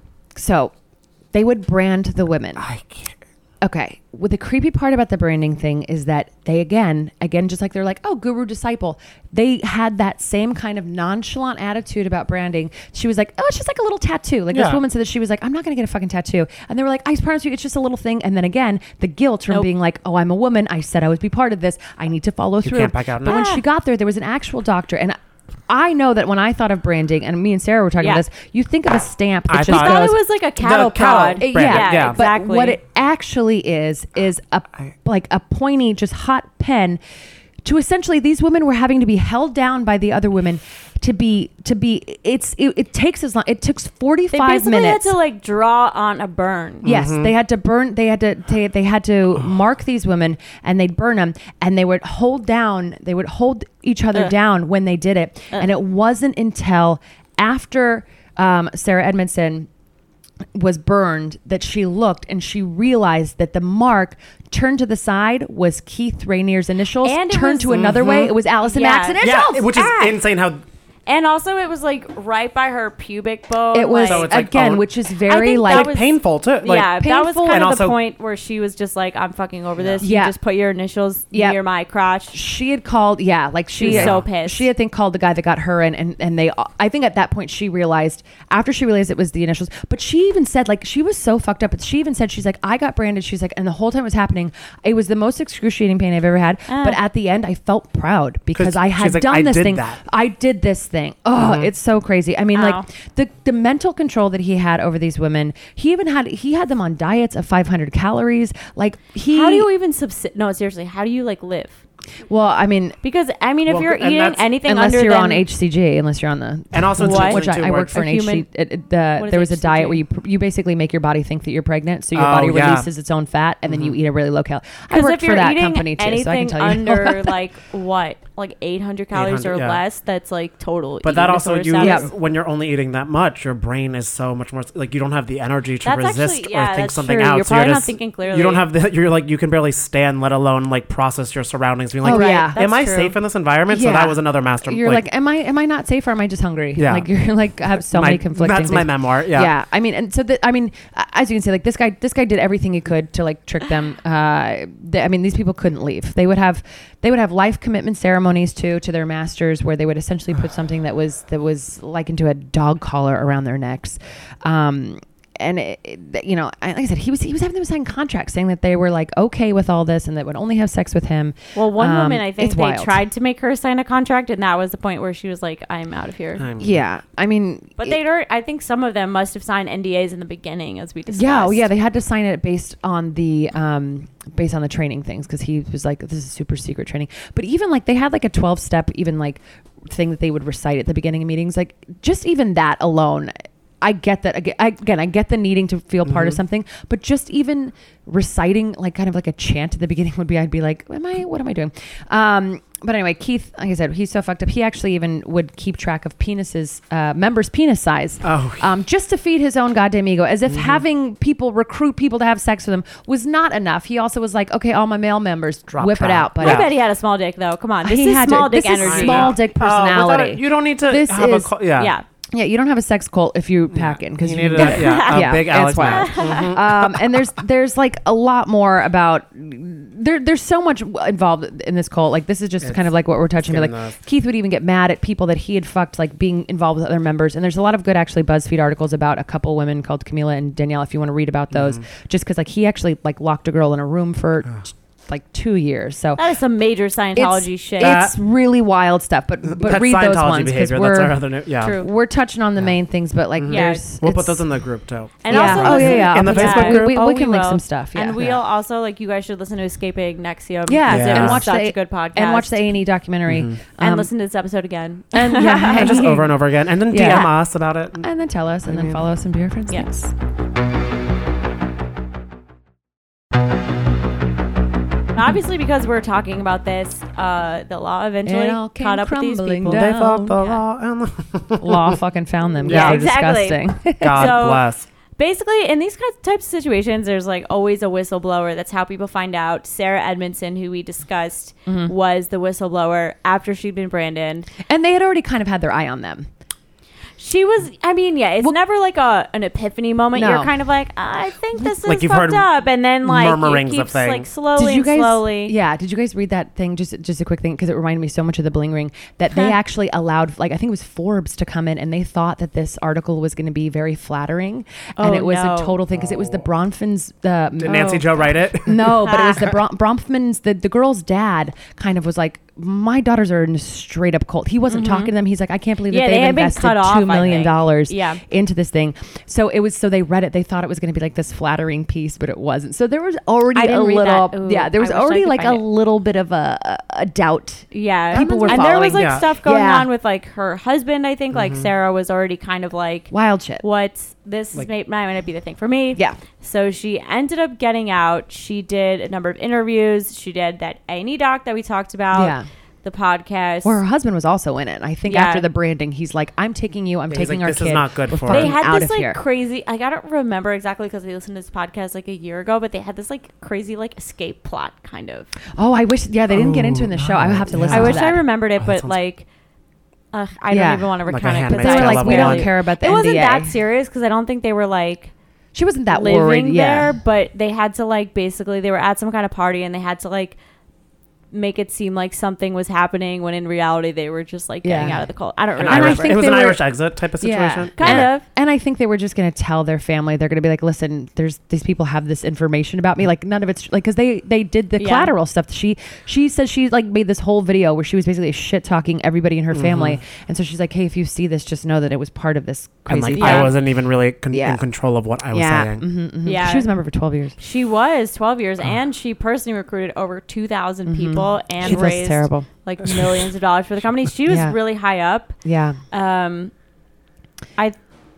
so they would brand the women. I can't. Okay. Well, the creepy part about the branding thing is that they, again, again, just like they're like, oh, guru disciple, they had that same kind of nonchalant attitude about branding. She was like, oh, it's just like a little tattoo. Like this Yeah. woman said that she was like, I'm not going to get a fucking tattoo. And they were like, I promise you, it's just a little thing. And then again, the guilt from Nope. being like, oh, I'm a woman. I said I would be part of this. I need to follow through. can't back out But now. when Ah. she got there, there was an actual doctor. And I know that when I thought of branding, and me and Sarah were talking Yeah. about this, you think of a stamp that I just I thought- thought goes, it was like a cattle The cattle prod. brand, yeah, yeah. But exactly. what it actually is is a like a pointy, just hot pen. To essentially, these women were having to be held down by the other women to be to be. It's it, it takes as long. It took they forty-five basically minutes. had to like draw on a burn. Yes, they had to burn. They had to. They, they had to mark these women, and they'd burn them, and they would hold down. They would hold each other Ugh. down when they did it. And it wasn't until after um, Sarah Edmondson was burned that she looked and she realized that the mark turned to the side was Keith Rainier's initials. And it turned was- to another way, it was Allison Yeah. Mack's initials. Yeah, which is Ah! insane how And also, it was like right by her pubic bone. It was like, So it's like, again, oh, which is I very think like that was- painful too. Like, yeah, that was painful. kind And of also- the point where she was just like, "I'm fucking over this. Yeah. You just put your initials Yep. near my crotch." she had called, yeah, like she, She was had- so pissed. She had think called the guy that got her in, and and they, I think at that point she realized after she realized it was the initials. But she even said like she was so fucked up. But she even said she's like I got branded. She's like, and the whole time it was happening, it was the most excruciating pain I've ever had. Ah. But at the end, I felt proud because 'Cause I had she's like, done "I this did thing. that." I did this thing. Oh, Mhm. it's so crazy. I mean, Ow. like the the mental control that he had over these women. He even had he had them on diets of five hundred calories. Like he. How do you even subsist? No, seriously, how do you like live? Well, I mean, because I mean, if Well, you're and eating that's- anything unless under you're than, on H C G, unless you're on the And also it's What? interesting which I, too, I where work for an a human- H C G. It, it, the, What is there was a H C G? diet where you pr- you basically make your body think that you're pregnant, so your Oh, body yeah. releases its own fat, and then you eat a really low calorie. I Because worked if for you're that eating company too, anything so I can tell you. under like what, like eight hundred calories eight hundred, or yeah. less, that's like total. But that eating also, disorder you status. when you're only eating that much, your brain is so much more like you don't have the energy to That's resist actually- yeah, or think that's something true. out. You're so you're probably not just, thinking clearly. You don't have the. You're like you can barely stand, let alone like process your surroundings. Being like, Oh, Right, yeah. that's am I true. safe in this environment? So Yeah. that was another master. You're like, am I am I not safe or am I just hungry? Yeah. Like you're like I have so my, many conflicting. That's my things. memoir. Yeah. Yeah, I mean, and so that I mean, uh, as you can see, like this guy, this guy did everything he could to like trick them. Uh, they, I mean, these people couldn't leave. They would have, they would have life commitment ceremonies too to their masters, where they would essentially put something that was that was like into a dog collar around their necks. Um, and it, it, you know, like I said, he was he was having them sign contracts saying that they were like okay with all this and that would only have sex with him. Well, one Um, woman, I think it's they wild. tried to make her sign a contract, and that was the point where she was like, "I'm out of here." I'm- Yeah, I mean, But it- they don't. I think some of them must have signed N D As in the beginning, as we discussed. Yeah, oh, yeah, they had to sign it based on the um based on the training things because he was like, this is super secret training. But even like they had like a twelve step even like thing that they would recite at the beginning of meetings. Like just even that alone, I get that aga- I- again. I get the needing to feel part of something, but just even reciting like kind of like a chant at the beginning would be, I'd be like, am I? What am I doing? Um, but anyway, Keith, like I said, he's so fucked up. He actually even would keep track of penises, uh, members' penis size, Oh. um, just to feed his own goddamn ego, as if having people recruit people to have sex with him was not enough. He also was like, okay, all my male members, Drop whip trap. it out. But I Yeah. bet he had a small dick, though. Come on, this he is had small to, dick this energy. is small dick Oh, without personality. it, you don't need to This have is- a call. Yeah. yeah. Yeah, you don't have a sex cult if you pack in because You you, need can a, get it. yeah, a big it's Alex wild. Mack. um, and there's there's like a lot more about there. There's so much involved in this cult. Like this is just It's kind of like what we're touching. skin Like and the- Keith would even get mad at people that he had fucked, like being involved with other members. And there's a lot of good actually BuzzFeed articles about a couple women called Camila and Danielle. If you want to read about those, Mm-hmm. just because like he actually like locked a girl in a room for t- like two years. So. That is some major Scientology it's, shit. it's really wild stuff, but but That's read those Scientology ones because behavior. That's our we're other new, yeah. True. we're touching on the main things, but like Yeah. there's We'll put it's- those in the group too. And yeah. also oh yeah, listen- yeah. In the I'll put- Facebook we, group? we, Oh, we we can link will. some stuff. Yeah. And we'll also like you guys should listen to Escaping Nexium. yeah, because Yeah. it and was watch such the a good podcast. and watch the A and E documentary, and um, listen to this episode again. and yeah, And just over and over again, and then Yeah. D M us about it. and then tell us, and then follow us and be our friends. Yes. Thanks. Obviously, because we're talking about this, uh, the law eventually It all came caught up with these crumbling people. down. They fought the Yeah. law and the Law fucking found them. Yeah, Yeah, exactly. disgusting. God So- bless. Basically, in these kinds- types of situations, there's like always a whistleblower. That's how people find out. Sarah Edmondson, who we discussed, Mm-hmm. was the whistleblower after she'd been branded. And they had already kind of had their eye on them. She was, I mean, yeah, it's Well- never like a an epiphany moment. No. You're kind of like, I think this Like is you've fucked heard up. And then like murmurings it of keeps things. like slowly Did you guys? and slowly. Yeah. Did you guys read that thing? Just just a quick thing because it reminded me so much of the Bling Ring that they actually allowed, like I think it was Forbes, to come in and they thought that this article was going to be very flattering, and Oh, it was no. a total thing because it was the Bronfmans. The Did Nancy Oh. Joe write it? no, but it was the Bron- Bronfmans. The the girl's dad kind of was like, my daughters are in a straight up cult. He wasn't talking to them. He's like, I can't believe Mm-hmm. Yeah, that they they've had been invested cut off, I two million think. dollars Yeah. into this thing. So it was. So they read it. They thought it was going to be like this flattering piece, but it wasn't. So there was already I didn't a read little. that. Ooh, yeah, there was I wish I already could like a find it. little bit of a a, a doubt. Yeah, People were and there was following. like Yeah. stuff going Yeah. on with like her husband. I think like Sarah was already kind of like, Wild shit. what's this Like- may, might not be the thing for me. Yeah. So she ended up getting out. She did a number of interviews. She did that A and E doc that we talked about. Yeah. The podcast. Well, her husband was also in it. I think Yeah. after the branding, he's like, I'm taking you. I'm Yeah, he's taking like, our "This is kid. not good We're for fucking they her." had out this of like here. crazy. Like I don't remember exactly because I listened to this podcast like a year ago, but they had this like crazy like escape plot kind of. Oh, I wish. Yeah, they didn't get into it in the show. I would have to Yeah. listen. I to wish that. I remembered it, Oh, that but sounds- like. Uh, I Yeah. don't even want to Like a recount it Handmaid's because They were I like, just we don't barely- care about the It wasn't N D A. that serious because I don't think they were like She wasn't that living worried. Yeah. there, but they had to like basically they were at some kind of party and they had to like make it seem like something was happening when in reality they were just like getting Yeah. out of the cult. I don't An really And I Irish, remember. think it was they an were- Irish exit type of situation. Kind and, of. And I think they were just going to tell their family. They're going to be like, listen, there's these people have this information about me. Like none of it's like, cause they, they did the Yeah. collateral stuff. She, she says she like made this whole video where she was basically shit talking everybody in her family. And so she's like, hey, if you see this, just know that it was part of this And crazy like thing. Yeah. I wasn't even really con- Yeah. in control of what I was yeah. saying. mhm, mhm. Yeah. She was a member for twelve years. She was twelve years and she personally recruited over two thousand people people and She- that's raised terrible. like millions of dollars for the company. She was Yeah. really high up. Yeah. Um, I,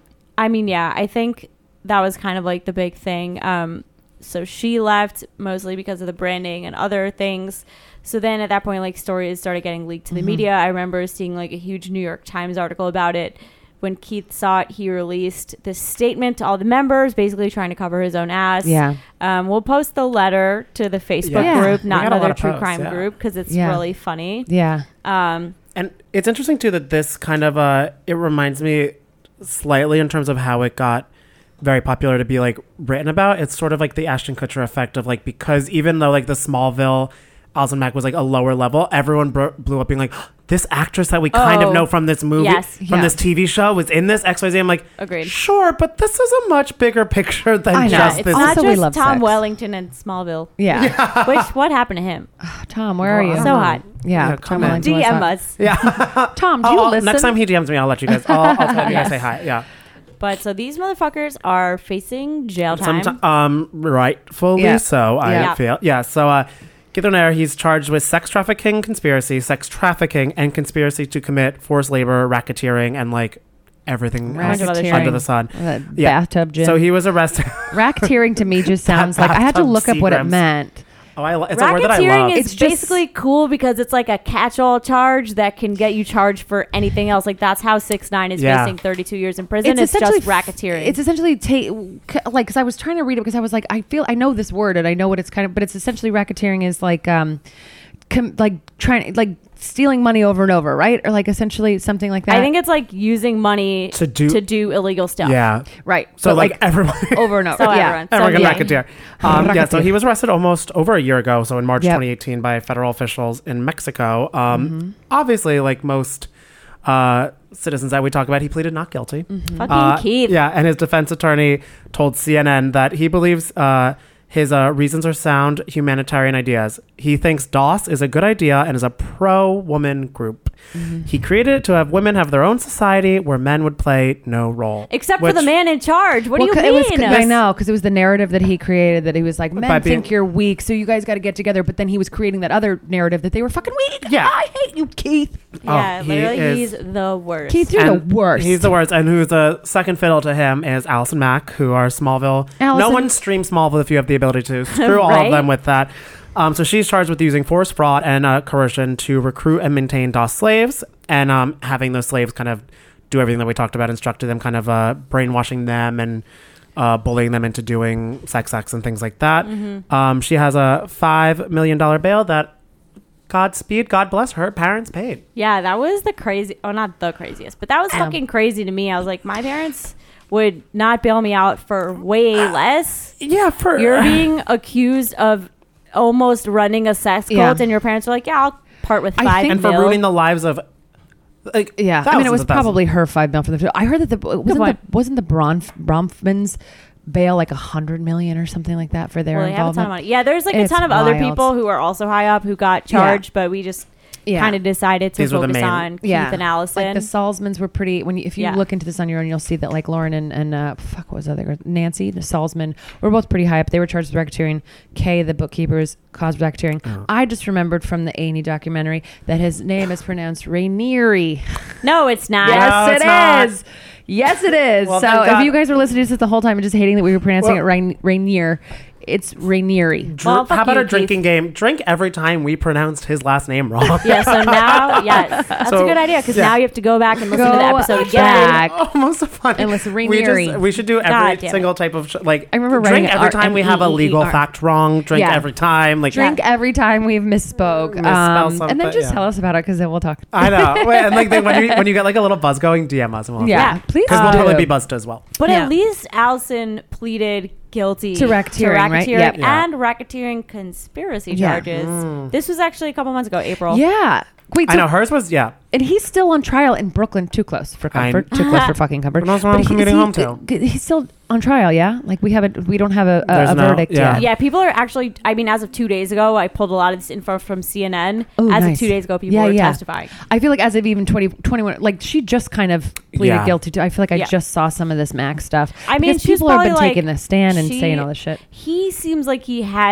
I mean, yeah, I think that was kind of like the big thing. Um, so she left mostly because of the branding and other things. So then at that point, like stories started getting leaked to the Mhm. media. I remember seeing like a huge New York Times article about it. When Keith saw it, he released this statement to all the members, basically trying to cover his own ass. Yeah. Um, we'll post the letter to the Facebook Yeah. group, We not got a lot another of true posts, crime yeah. group, because it's Yeah. really funny. Yeah. Um, And it's interesting too that this kind of uh, it reminds me slightly in terms of how it got very popular to be like written about. It's sort of like the Ashton Kutcher effect of like, because even though like the Smallville Alison Mack was like a lower level, everyone bro- blew up being like, this actress that we kind Oh, of know from this movie, yes. from Yeah. this T V show was in this X Y Z. I'm like, Agreed. sure, but this is a much bigger picture than I know. just it's this. not Also, we just love Tom sex. Wellington and Smallville. Yeah. Which, what happened to him? Tom, where are you? So hot. Yeah. Yeah, Tom come on. Wellington D was M hot. us. Yeah. Tom, do you I'll- listen? Next time he D Ms me, I'll let you guys. I'll, I'll tell you guys Yes. say hi. Yeah. But so these motherfuckers are facing jail time. Someti- um, rightfully Yeah. so, I Yeah. feel. Yeah. So, uh, Keith Raniere, he's charged with sex trafficking conspiracy, sex trafficking, and conspiracy to commit forced labor, racketeering, and like everything else Racketeering. under the sun. Uh, Yeah. Bathtub gin. So he was arrested. Racketeering to me just sounds like I had to Bathtub look up what it Seagrams. meant. Oh, I lo- it's a word that I love. Racketeering is It's just- basically cool because it's like a catch-all charge that can get you charged for anything else. Like that's how six nine is Yeah. facing thirty-two years in prison. It's, essentially just racketeering. It's essentially ta- c- like because I was trying to read it because I was like I feel I know this word and I know what it's kind of, but it's essentially racketeering is like um, com- like trying like stealing money over and over, right? Or like essentially something like that. I think it's like using money To do- to do illegal stuff. Yeah. right. So But, like, everyone. over and over. So yeah. everyone. So Everyone yeah. can racketeer. Um, yeah, so Racketeer. he was arrested almost over a year ago, so in March Yep. twenty eighteen by federal officials in Mexico. Um, Mm-hmm. Obviously, like most uh, citizens that we talk about, he pleaded not guilty. Mm-hmm. Fucking Uh, Keith. Yeah, and his defense attorney told C N N that he believes uh, his uh, reasons are sound humanitarian ideas. He thinks DOS is a good idea and is a pro-woman group. Mm-hmm. He created it to have women have their own society where men would play no role. Except for Which- the man in charge. What Well, do you 'cause mean? It was, I know because it was the narrative that he created that he was like men By being- think you're weak, so you guys got to get together. But then he was creating that other narrative that they were fucking weak. Yeah. I hate you, Keith. Yeah, Oh, he literally, is- he's the worst. Keith, you're And the worst. He's the worst. And who's the second fiddle to him is Allison Mack, who are Smallville. No Allison- one streams Smallville if you have the ability to. Screw all Right? of them with that. Um, so she's charged with using force, fraud, and uh, coercion to recruit and maintain DOS slaves, and um, having those slaves kind of do everything that we talked about, instructing them, kind of uh, brainwashing them and uh, bullying them into doing sex acts and things like that. Mm-hmm. Um, she has a five million dollar bail that, Godspeed, God bless her, parents paid. Yeah, that was the crazy. Oh, not the craziest, but that was fucking crazy to me. I was like, my parents would not bail me out for way less. Yeah, for You're being accused of almost running a sex cult, Yeah. and your parents are like, "Yeah, I'll part with I five think- and for mil." ruining the lives of like Yeah, I mean, thousands it was of thousands. probably her five mil for the. I heard that the wasn't the point. wasn't the Bronf, Bronfmans bail like a hundred million or something like that for their Well, they have a ton involvement. of money. Yeah, there's like It's a ton of other wild. people who are also high up who got Yeah. charged, but we just Yeah. kind of decided to These were the focus main- on Keith Yeah, and Allison. like the Salzmans were pretty. When you, if you Yeah. look into this on your own, you'll see that like Lauren and and uh, fuck what was the other girl? Nancy the Salzman were both pretty high up. They were charged with racketeering. Kay the bookkeepers caused racketeering. Oh. I just remembered from the A and E documentary that his name is pronounced Rainieri. no, it's not. No, Yes, it's it not. is. Yes, it is. Well, so thank if God. you guys were listening to this the whole time and just hating that we were pronouncing Well- it Rain- Rainier, it's Rainieri. Dr- Well, fuck how about you, a drinking Keith. game? Drink every time we pronounced his last name wrong. Yeah, so now, yes, that's So, a good idea because yeah. now you have to go back and listen to Go the episode again. back. Almost so funny. And listen, we Rainieri. just we should do God every damn it. single type of sh- like. I remember writing drink it every R- time we have a M E E E legal R. fact wrong. Drink Yeah. every time. Like Drink every time we've misspoke. Misspell Um, and something, then just yeah. tell us about it because then we'll talk. I know. Wait, and like then when you when you get like a little buzz going, D M us and we'll Yeah, please because we'll do. probably be buzzed as well. But Yeah. at least Allison pleaded guilty To racketeering, right? racketeering Yep. Yeah. and racketeering conspiracy Yeah. charges. This was actually a couple months ago, April. Yeah. Wait, I so- know hers was yeah. and he's still on trial in Brooklyn. Too close for I- comfort. Too close for fucking comfort. Who knows where I'm he- commuting is home he- to? He's still on trial. Yeah, like we have a we don't have a, a, There's a no- verdict yeah. yet. Yeah, people are actually, I mean, as of two days ago, I pulled a lot of this info from C N N. Oh, as nice. of two days ago, people Yeah, were yeah. testifying. I feel like as of even twenty twenty-one, like she just kind of pleaded Yeah. guilty to. I feel like I Yeah. just saw some of this Max stuff. I mean, because she's people have been probably, taking like, the stand and she- saying all this shit. He seems like he has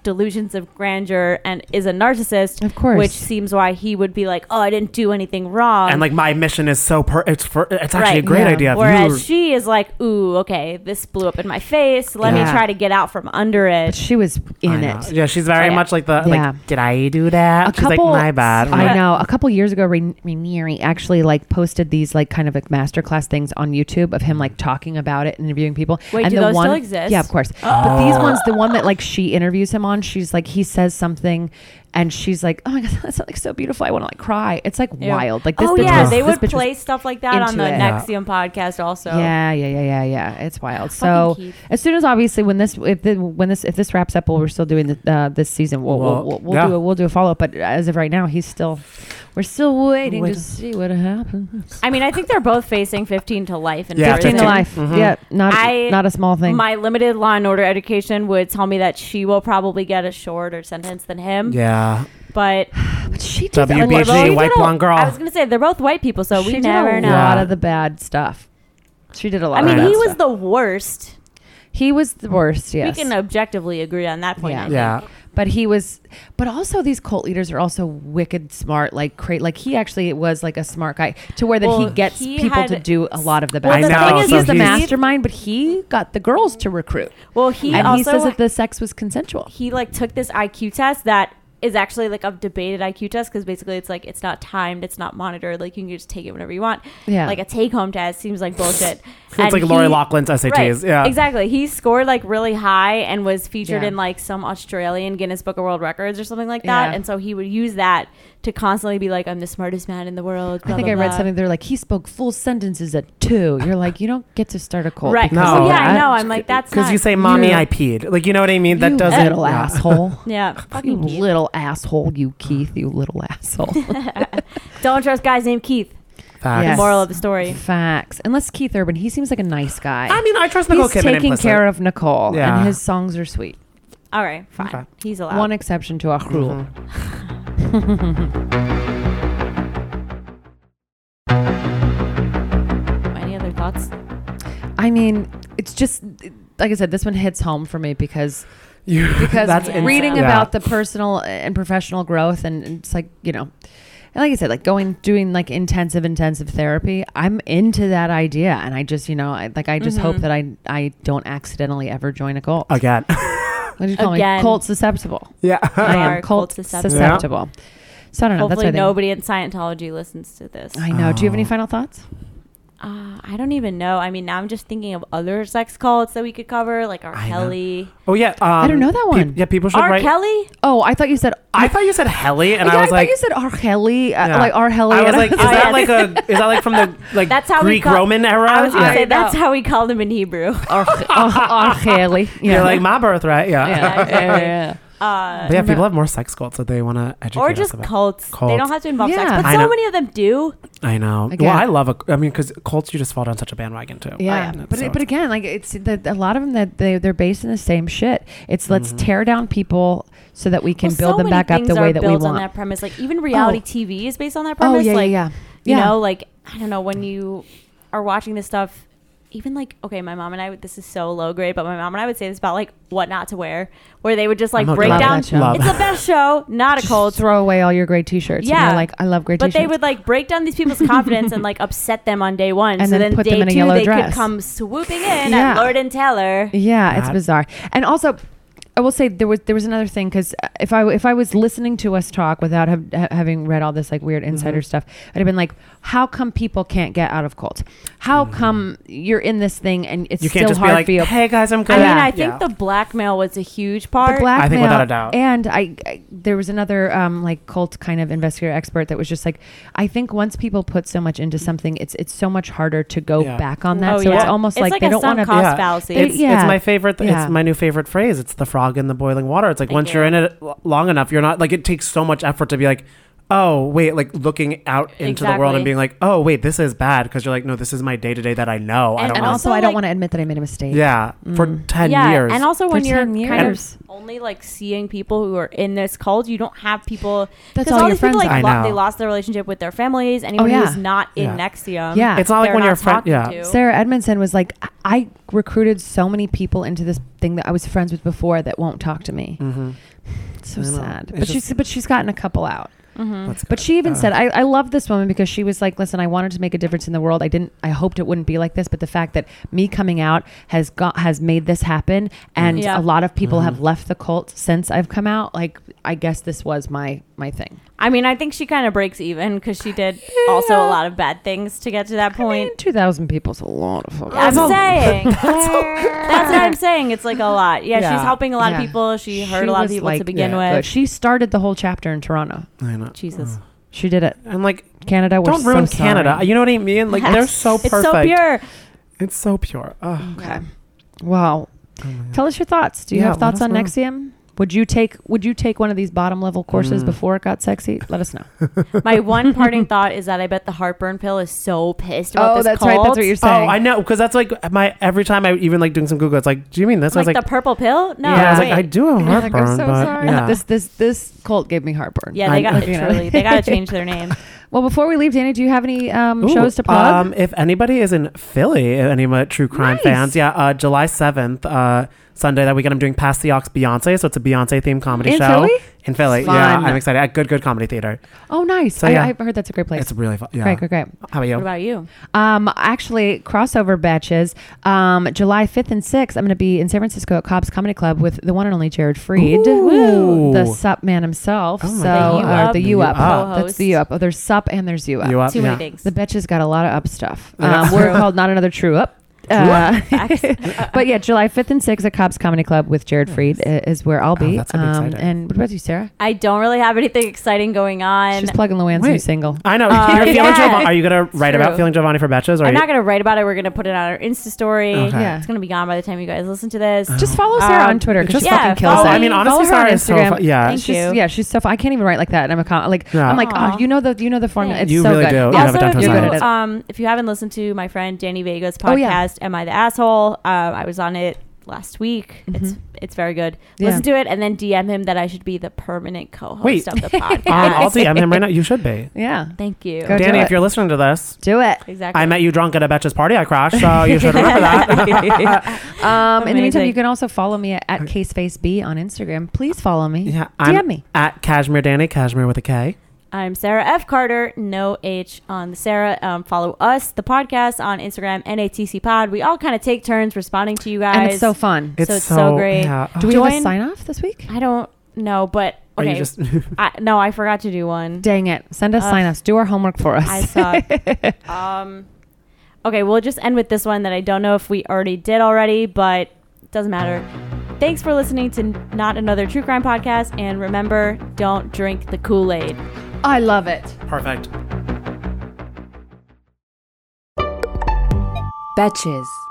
delusions of grandeur and is a narcissist, Of course. which seems why he would be like, oh, I didn't do anything wrong. And like my mission is so per it's for it's actually Right. a great Yeah. idea. If Whereas you, she is like, ooh, okay, this blew up in my face. Let Yeah. me try to get out from under But it. she was I in know. it. Yeah, she's very Oh, yeah. much like the Yeah. like. Did I do that? A she's couple, like my bad. I know. A couple years ago, Rain- Rainieri actually like posted these like kind of like masterclass things on YouTube of him like talking about it and interviewing people. Wait, and do the those one, still exist? Yeah, of course. But these ones, the one that like she interviews him on, she's like he says something. And she's like, "Oh my god, that's like so beautiful. I want to like cry." It's like Yeah. wild. Like this. oh bitch yeah, was- they this would bitch was- play stuff like that on into the it. Yeah. Nexium podcast also. Yeah, yeah, yeah, yeah, yeah. It's wild. Fucking So Keith. as soon as obviously when this if the, when this if this wraps up, well, we're still doing the, uh, this season. We'll Well, we'll, we'll, we'll yeah. do a, we'll do a follow up. But as of right now, he's still we're still waiting Wait. to see what happens. I mean, I think they're both facing fifteen to life in Yeah, fifteen prison. to fifteen. life. Mhm. Yeah, not I- not a small thing. My limited Law and Order education would tell me that she will probably get a shorter sentence than him. Yeah. But but she did W B a, G, She did white a- blonde girl. I was gonna say they're both white people, so she we did never a know. lot Yeah. of the bad stuff. She did a lot. I of mean, bad he was stuff. the worst. he was the worst. Yes, We can objectively agree on that point. Yeah. I think. Yeah. But he was, but also these cult leaders are also wicked smart. Like, cra- like he actually was like a smart guy to where that Well, he gets he people had- to do a lot of the Well, bad the stuff. thing Like, is, he's so the he's- mastermind, but he got the girls to recruit. Well, he and also he says that the sex was consensual. he like took this I Q test that is actually like a debated I Q test because basically it's like it's not timed, it's not monitored, like you can just take it whenever you want. Yeah. Like a take home test seems like bullshit. It's And like Lori he- Loughlin's S A Ts. Right, Yeah. exactly. He scored like really high and was featured Yeah. in like some Australian Guinness Book of World Records or something like that. Yeah. And so he would use that to constantly be like, I'm the smartest man in the world. I blah, think blah, I read blah. something. They're like, he spoke full sentences at two. You're like, you don't get to start a cult. Right. because No. of Oh, yeah, I that. know. I'm like, that's Because not. you say, "Mommy, You're- I peed." Like, you know what I mean? You That doesn't. little yeah. asshole. Yeah. You Fucking Keith. little asshole, you Keith, you little asshole. Don't trust guys named Keith. Facts. Yes. Moral of the story. Facts. Unless Keith Urban, he seems like a nice guy. I mean, I trust Nicole He's Kidman taking implicit. care of Nicole, Yeah. and his songs are sweet. All right, fine. Okay. He's allowed. One exception to our rule. Any other thoughts? I mean, it's just like I said, this one hits home for me because You, because that's Yeah. reading yeah. about the personal and professional growth, and it's like, you know, and like I said, like going doing like intensive intensive therapy, I'm into that idea, and I just, you know, I, like I just hope that I I don't accidentally ever join a cult. again. What did you call Again. me? Cult susceptible. yeah. I are am cult cult susceptible. susceptible. So I don't know. Hopefully that's why nobody in Scientology listens to this. I know. Do you have any Oh. final thoughts? Uh, I don't even know. I mean, now I'm just thinking of other sex cults that we could cover, like R. I know. Kelly. Oh yeah. Um, don't know that pe- one. yeah, people should R. write. Kelly? Oh, I thought you said. I thought you said Helly, and yeah, I was thought like, you said R. Kelly, uh, yeah. like R. Kelly. I was and like, is Oh, that yeah. like a? Is that like from the like That's how we Greek call- Roman era? I was going to yeah. say, I that's know. how we called him in Hebrew. R. R. Kelly. Yeah. You're like my birthright. Yeah. yeah, yeah, yeah, yeah. Uh, But yeah, people have more sex cults that they want to educate or us just about. cults. They Cults. don't have to involve sex, Yeah. but I so know. many of them do. I know. Again. Well, I love a. I mean, because cults, you just fall down such a bandwagon too. Yeah, And but so it, but again, like it's the, a lot of them that they they're based in the same shit. It's let's Mm-hmm. tear down people so that we can Well, build so them many back up things the way are that we built want. on that premise. Like even reality Oh. T V is based on that Oh premise. yeah, like, yeah, You yeah. know, like I don't know when you are watching this stuff. Even like okay, my mom and I. would- This is so low grade, but my mom and I would say this about like what not to wear, where they would just like I'm break love down. that show. Love It's the best show, not a Just cult. throw away all your great T-shirts. Yeah. and you're like I love great But T-shirts. they would like break down these people's confidence and like upset them on day one. And so then then put day them in a two yellow they dress. could come swooping in Yeah. at Lord and Taylor. Yeah, it's That- bizarre. And also, I will say there was there was another thing because if I if I was listening to us talk without have, ha- having read all this like weird insider Mm-hmm. stuff, I'd have been like, how come people can't get out of cults? How come you're in this thing and it's Mm-hmm. you still can't just be hard like, for you? "Hey guys, I'm good." I mean, Yeah. I think Yeah. the blackmail was a huge part. The blackmail, I think without a doubt. And I, I there was another um, like cult kind of investigator expert that was just like, I think once people put so much into something, it's it's so much harder to go Yeah. back on that. Oh, so yeah. it's almost It's like, like they a don't want sunk to. cost Yeah. fallacy. They- It's, yeah. it's my favorite. Th- Yeah. It's my new favorite phrase. It's the frog in the boiling water. It's like Thank once you. you're in it l- long enough, you're not like it takes so much effort to be like, oh wait, like looking out into the world Exactly. and being like, oh wait, this is bad, because you're like, no, this is my day to day that I know. I And- don't And wanna- also, Also, I don't like- want to admit that I made a mistake. yeah, for ten yeah, years. and also when For you're ten kind years. of only like seeing people who are in this cult, you don't have people. That's 'cause all your these people, friends like, are. I lo- know. they lost their relationship with their families. Anyone Oh, yeah. who's not in Yeah. Nexium, Yeah. it's not like they're when not your friend, talking yeah. to. Sarah Edmondson was like, I- I recruited so many people into this thing that I was friends with before that won't talk to me. Mm-hmm. It's so I know. sad. It's But just- she's but she's gotten a couple out. Mm-hmm. That's But good. she even Uh, said, I, I love this woman because she was like, listen, I wanted to make a difference in the world. I didn't, I hoped it wouldn't be like this. But the fact that me coming out has got, has made this happen. And Yeah. a lot of people Mhm. have left the cult since I've come out. Like, I guess this was my, my thing. I mean, I think she kind of breaks even because she did also a lot of bad things to get to that I point. mean, two thousand people's a lot of fucking. I'm a- saying that's, what I'm saying. It's like a lot. Yeah, Yeah. she's helping a lot Yeah. of people. She hurt a lot of was, people like, to begin yeah, with. Good. She started the whole chapter in Toronto. I know. Jesus, She did it. And like, Canada, we're don't ruin so Canada. sorry. You know what I mean? Like, they're so it's perfect. so pure. It's so pure. Ugh. Okay. Wow. Tell us your thoughts. Do you Yeah, have thoughts let on us know. Nexium? Would you take Would you take one of these bottom level courses Mm. before it got sexy? Let us know. My one parting thought is that I bet the heartburn pill is so pissed about Oh, this that's cult. right. That's what you're Oh, saying. I know, because that's like my every time I even like doing some Google, it's like, do you mean this? I Like, was like, the purple pill? No, yeah, I was wait. like, I do have You're like, heartburn, I'm so but sorry. yeah. This this this cult gave me heartburn. yeah, they I- got you know. truly. They got to change their name. Well, before we leave, Danny, do you have any um, Ooh, shows to plug? Um, if anybody is in Philly, any of my true crime Nice. fans, yeah, uh, July seventh, uh, Sunday that weekend, I'm doing Pass the Aux Beyonce, so it's a Beyonce themed comedy In show Philly? in Philly. Fun. Yeah, I'm excited. At Good Good Comedy Theater. Oh, nice. So, I, yeah. I've heard that's a great place. It's really fun. Yeah. Great, great, great. How about you? What about you? Um, actually, crossover batches. Um, July fifth and sixth, I'm going to be in San Francisco at Cobb's Comedy Club with the one and only Jared Freed, Ooh. the Sup man himself. Oh my so God. The You uh, Up the You Up. co-host. That's the You Up. Oh, there's Sup and there's You Up. You up? Too yeah. many things. The Betches got a lot of up stuff. Yeah. Um, we're called Not Another True Up. Uh, Facts. but yeah, July fifth and sixth at Cobb's Comedy Club with Jared Freed i- is where I'll be. Oh, that's gonna be um, exciting. and what about you, Sarah? I don't really have anything exciting going on. She's plugging Luann's new Wait. single. I know. Uh, You're feeling yeah. Giovanni. Are you going to write about true. feeling Giovanni for Betches? Or are I'm you- not gonna write about it. We're gonna put it on our Insta story. Okay. Yeah. It's gonna be gone by the time you guys listen to this. Just follow Sarah Um, on Twitter because just she yeah, fucking kills follow it. I mean, honestly, Follow her on Sarah is so Instagram. fu- yeah. Thank She's, you. yeah, she's so. Fun. I can't even write like that. And I'm a con- like, Yeah. I'm like, Aw. oh, you know the, you know the formula. Thanks. It's You so really good. do. You Yeah. have Also, it down to if a you, You're good at it. um, if you haven't listened to my friend Danny Vega's Oh, yeah. podcast, "Am I the Asshole?" Uh, I was on it last week. It's it's very good. Yeah. Listen to it and then D M him that I should be the permanent co-host Wait. of the podcast. Um, I'll D M him right now. You should be. Yeah, Thank you. Go do Danny, it. if you're listening to this, do it. Exactly. I met you drunk at a Betches party I crashed, so you should remember that. Um, in the meantime, Amazing. you can also follow me at, at CaseFaceB on Instagram. Please follow me. yeah, D I'm M me. at Cashmere Danny, Cashmere with a K. I'm Sarah F. Carter, no H on the Sarah. Um, follow us, the podcast, on Instagram, N A T C Pod. We all kind of take turns responding to you guys. And it's so fun. So it's so great. Yeah. Do we have a Join- sign off this week? I don't know, but Are okay. you just I, no, I forgot to do one. Dang it! Send us Ugh. sign offs. Do our homework for us. I suck. um, okay, we'll just end with this one that I don't know if we already did already, but it doesn't matter. Thanks for listening to Not Another True Crime Podcast, and remember, don't drink the Kool-Aid. I love it. perfect. Betches.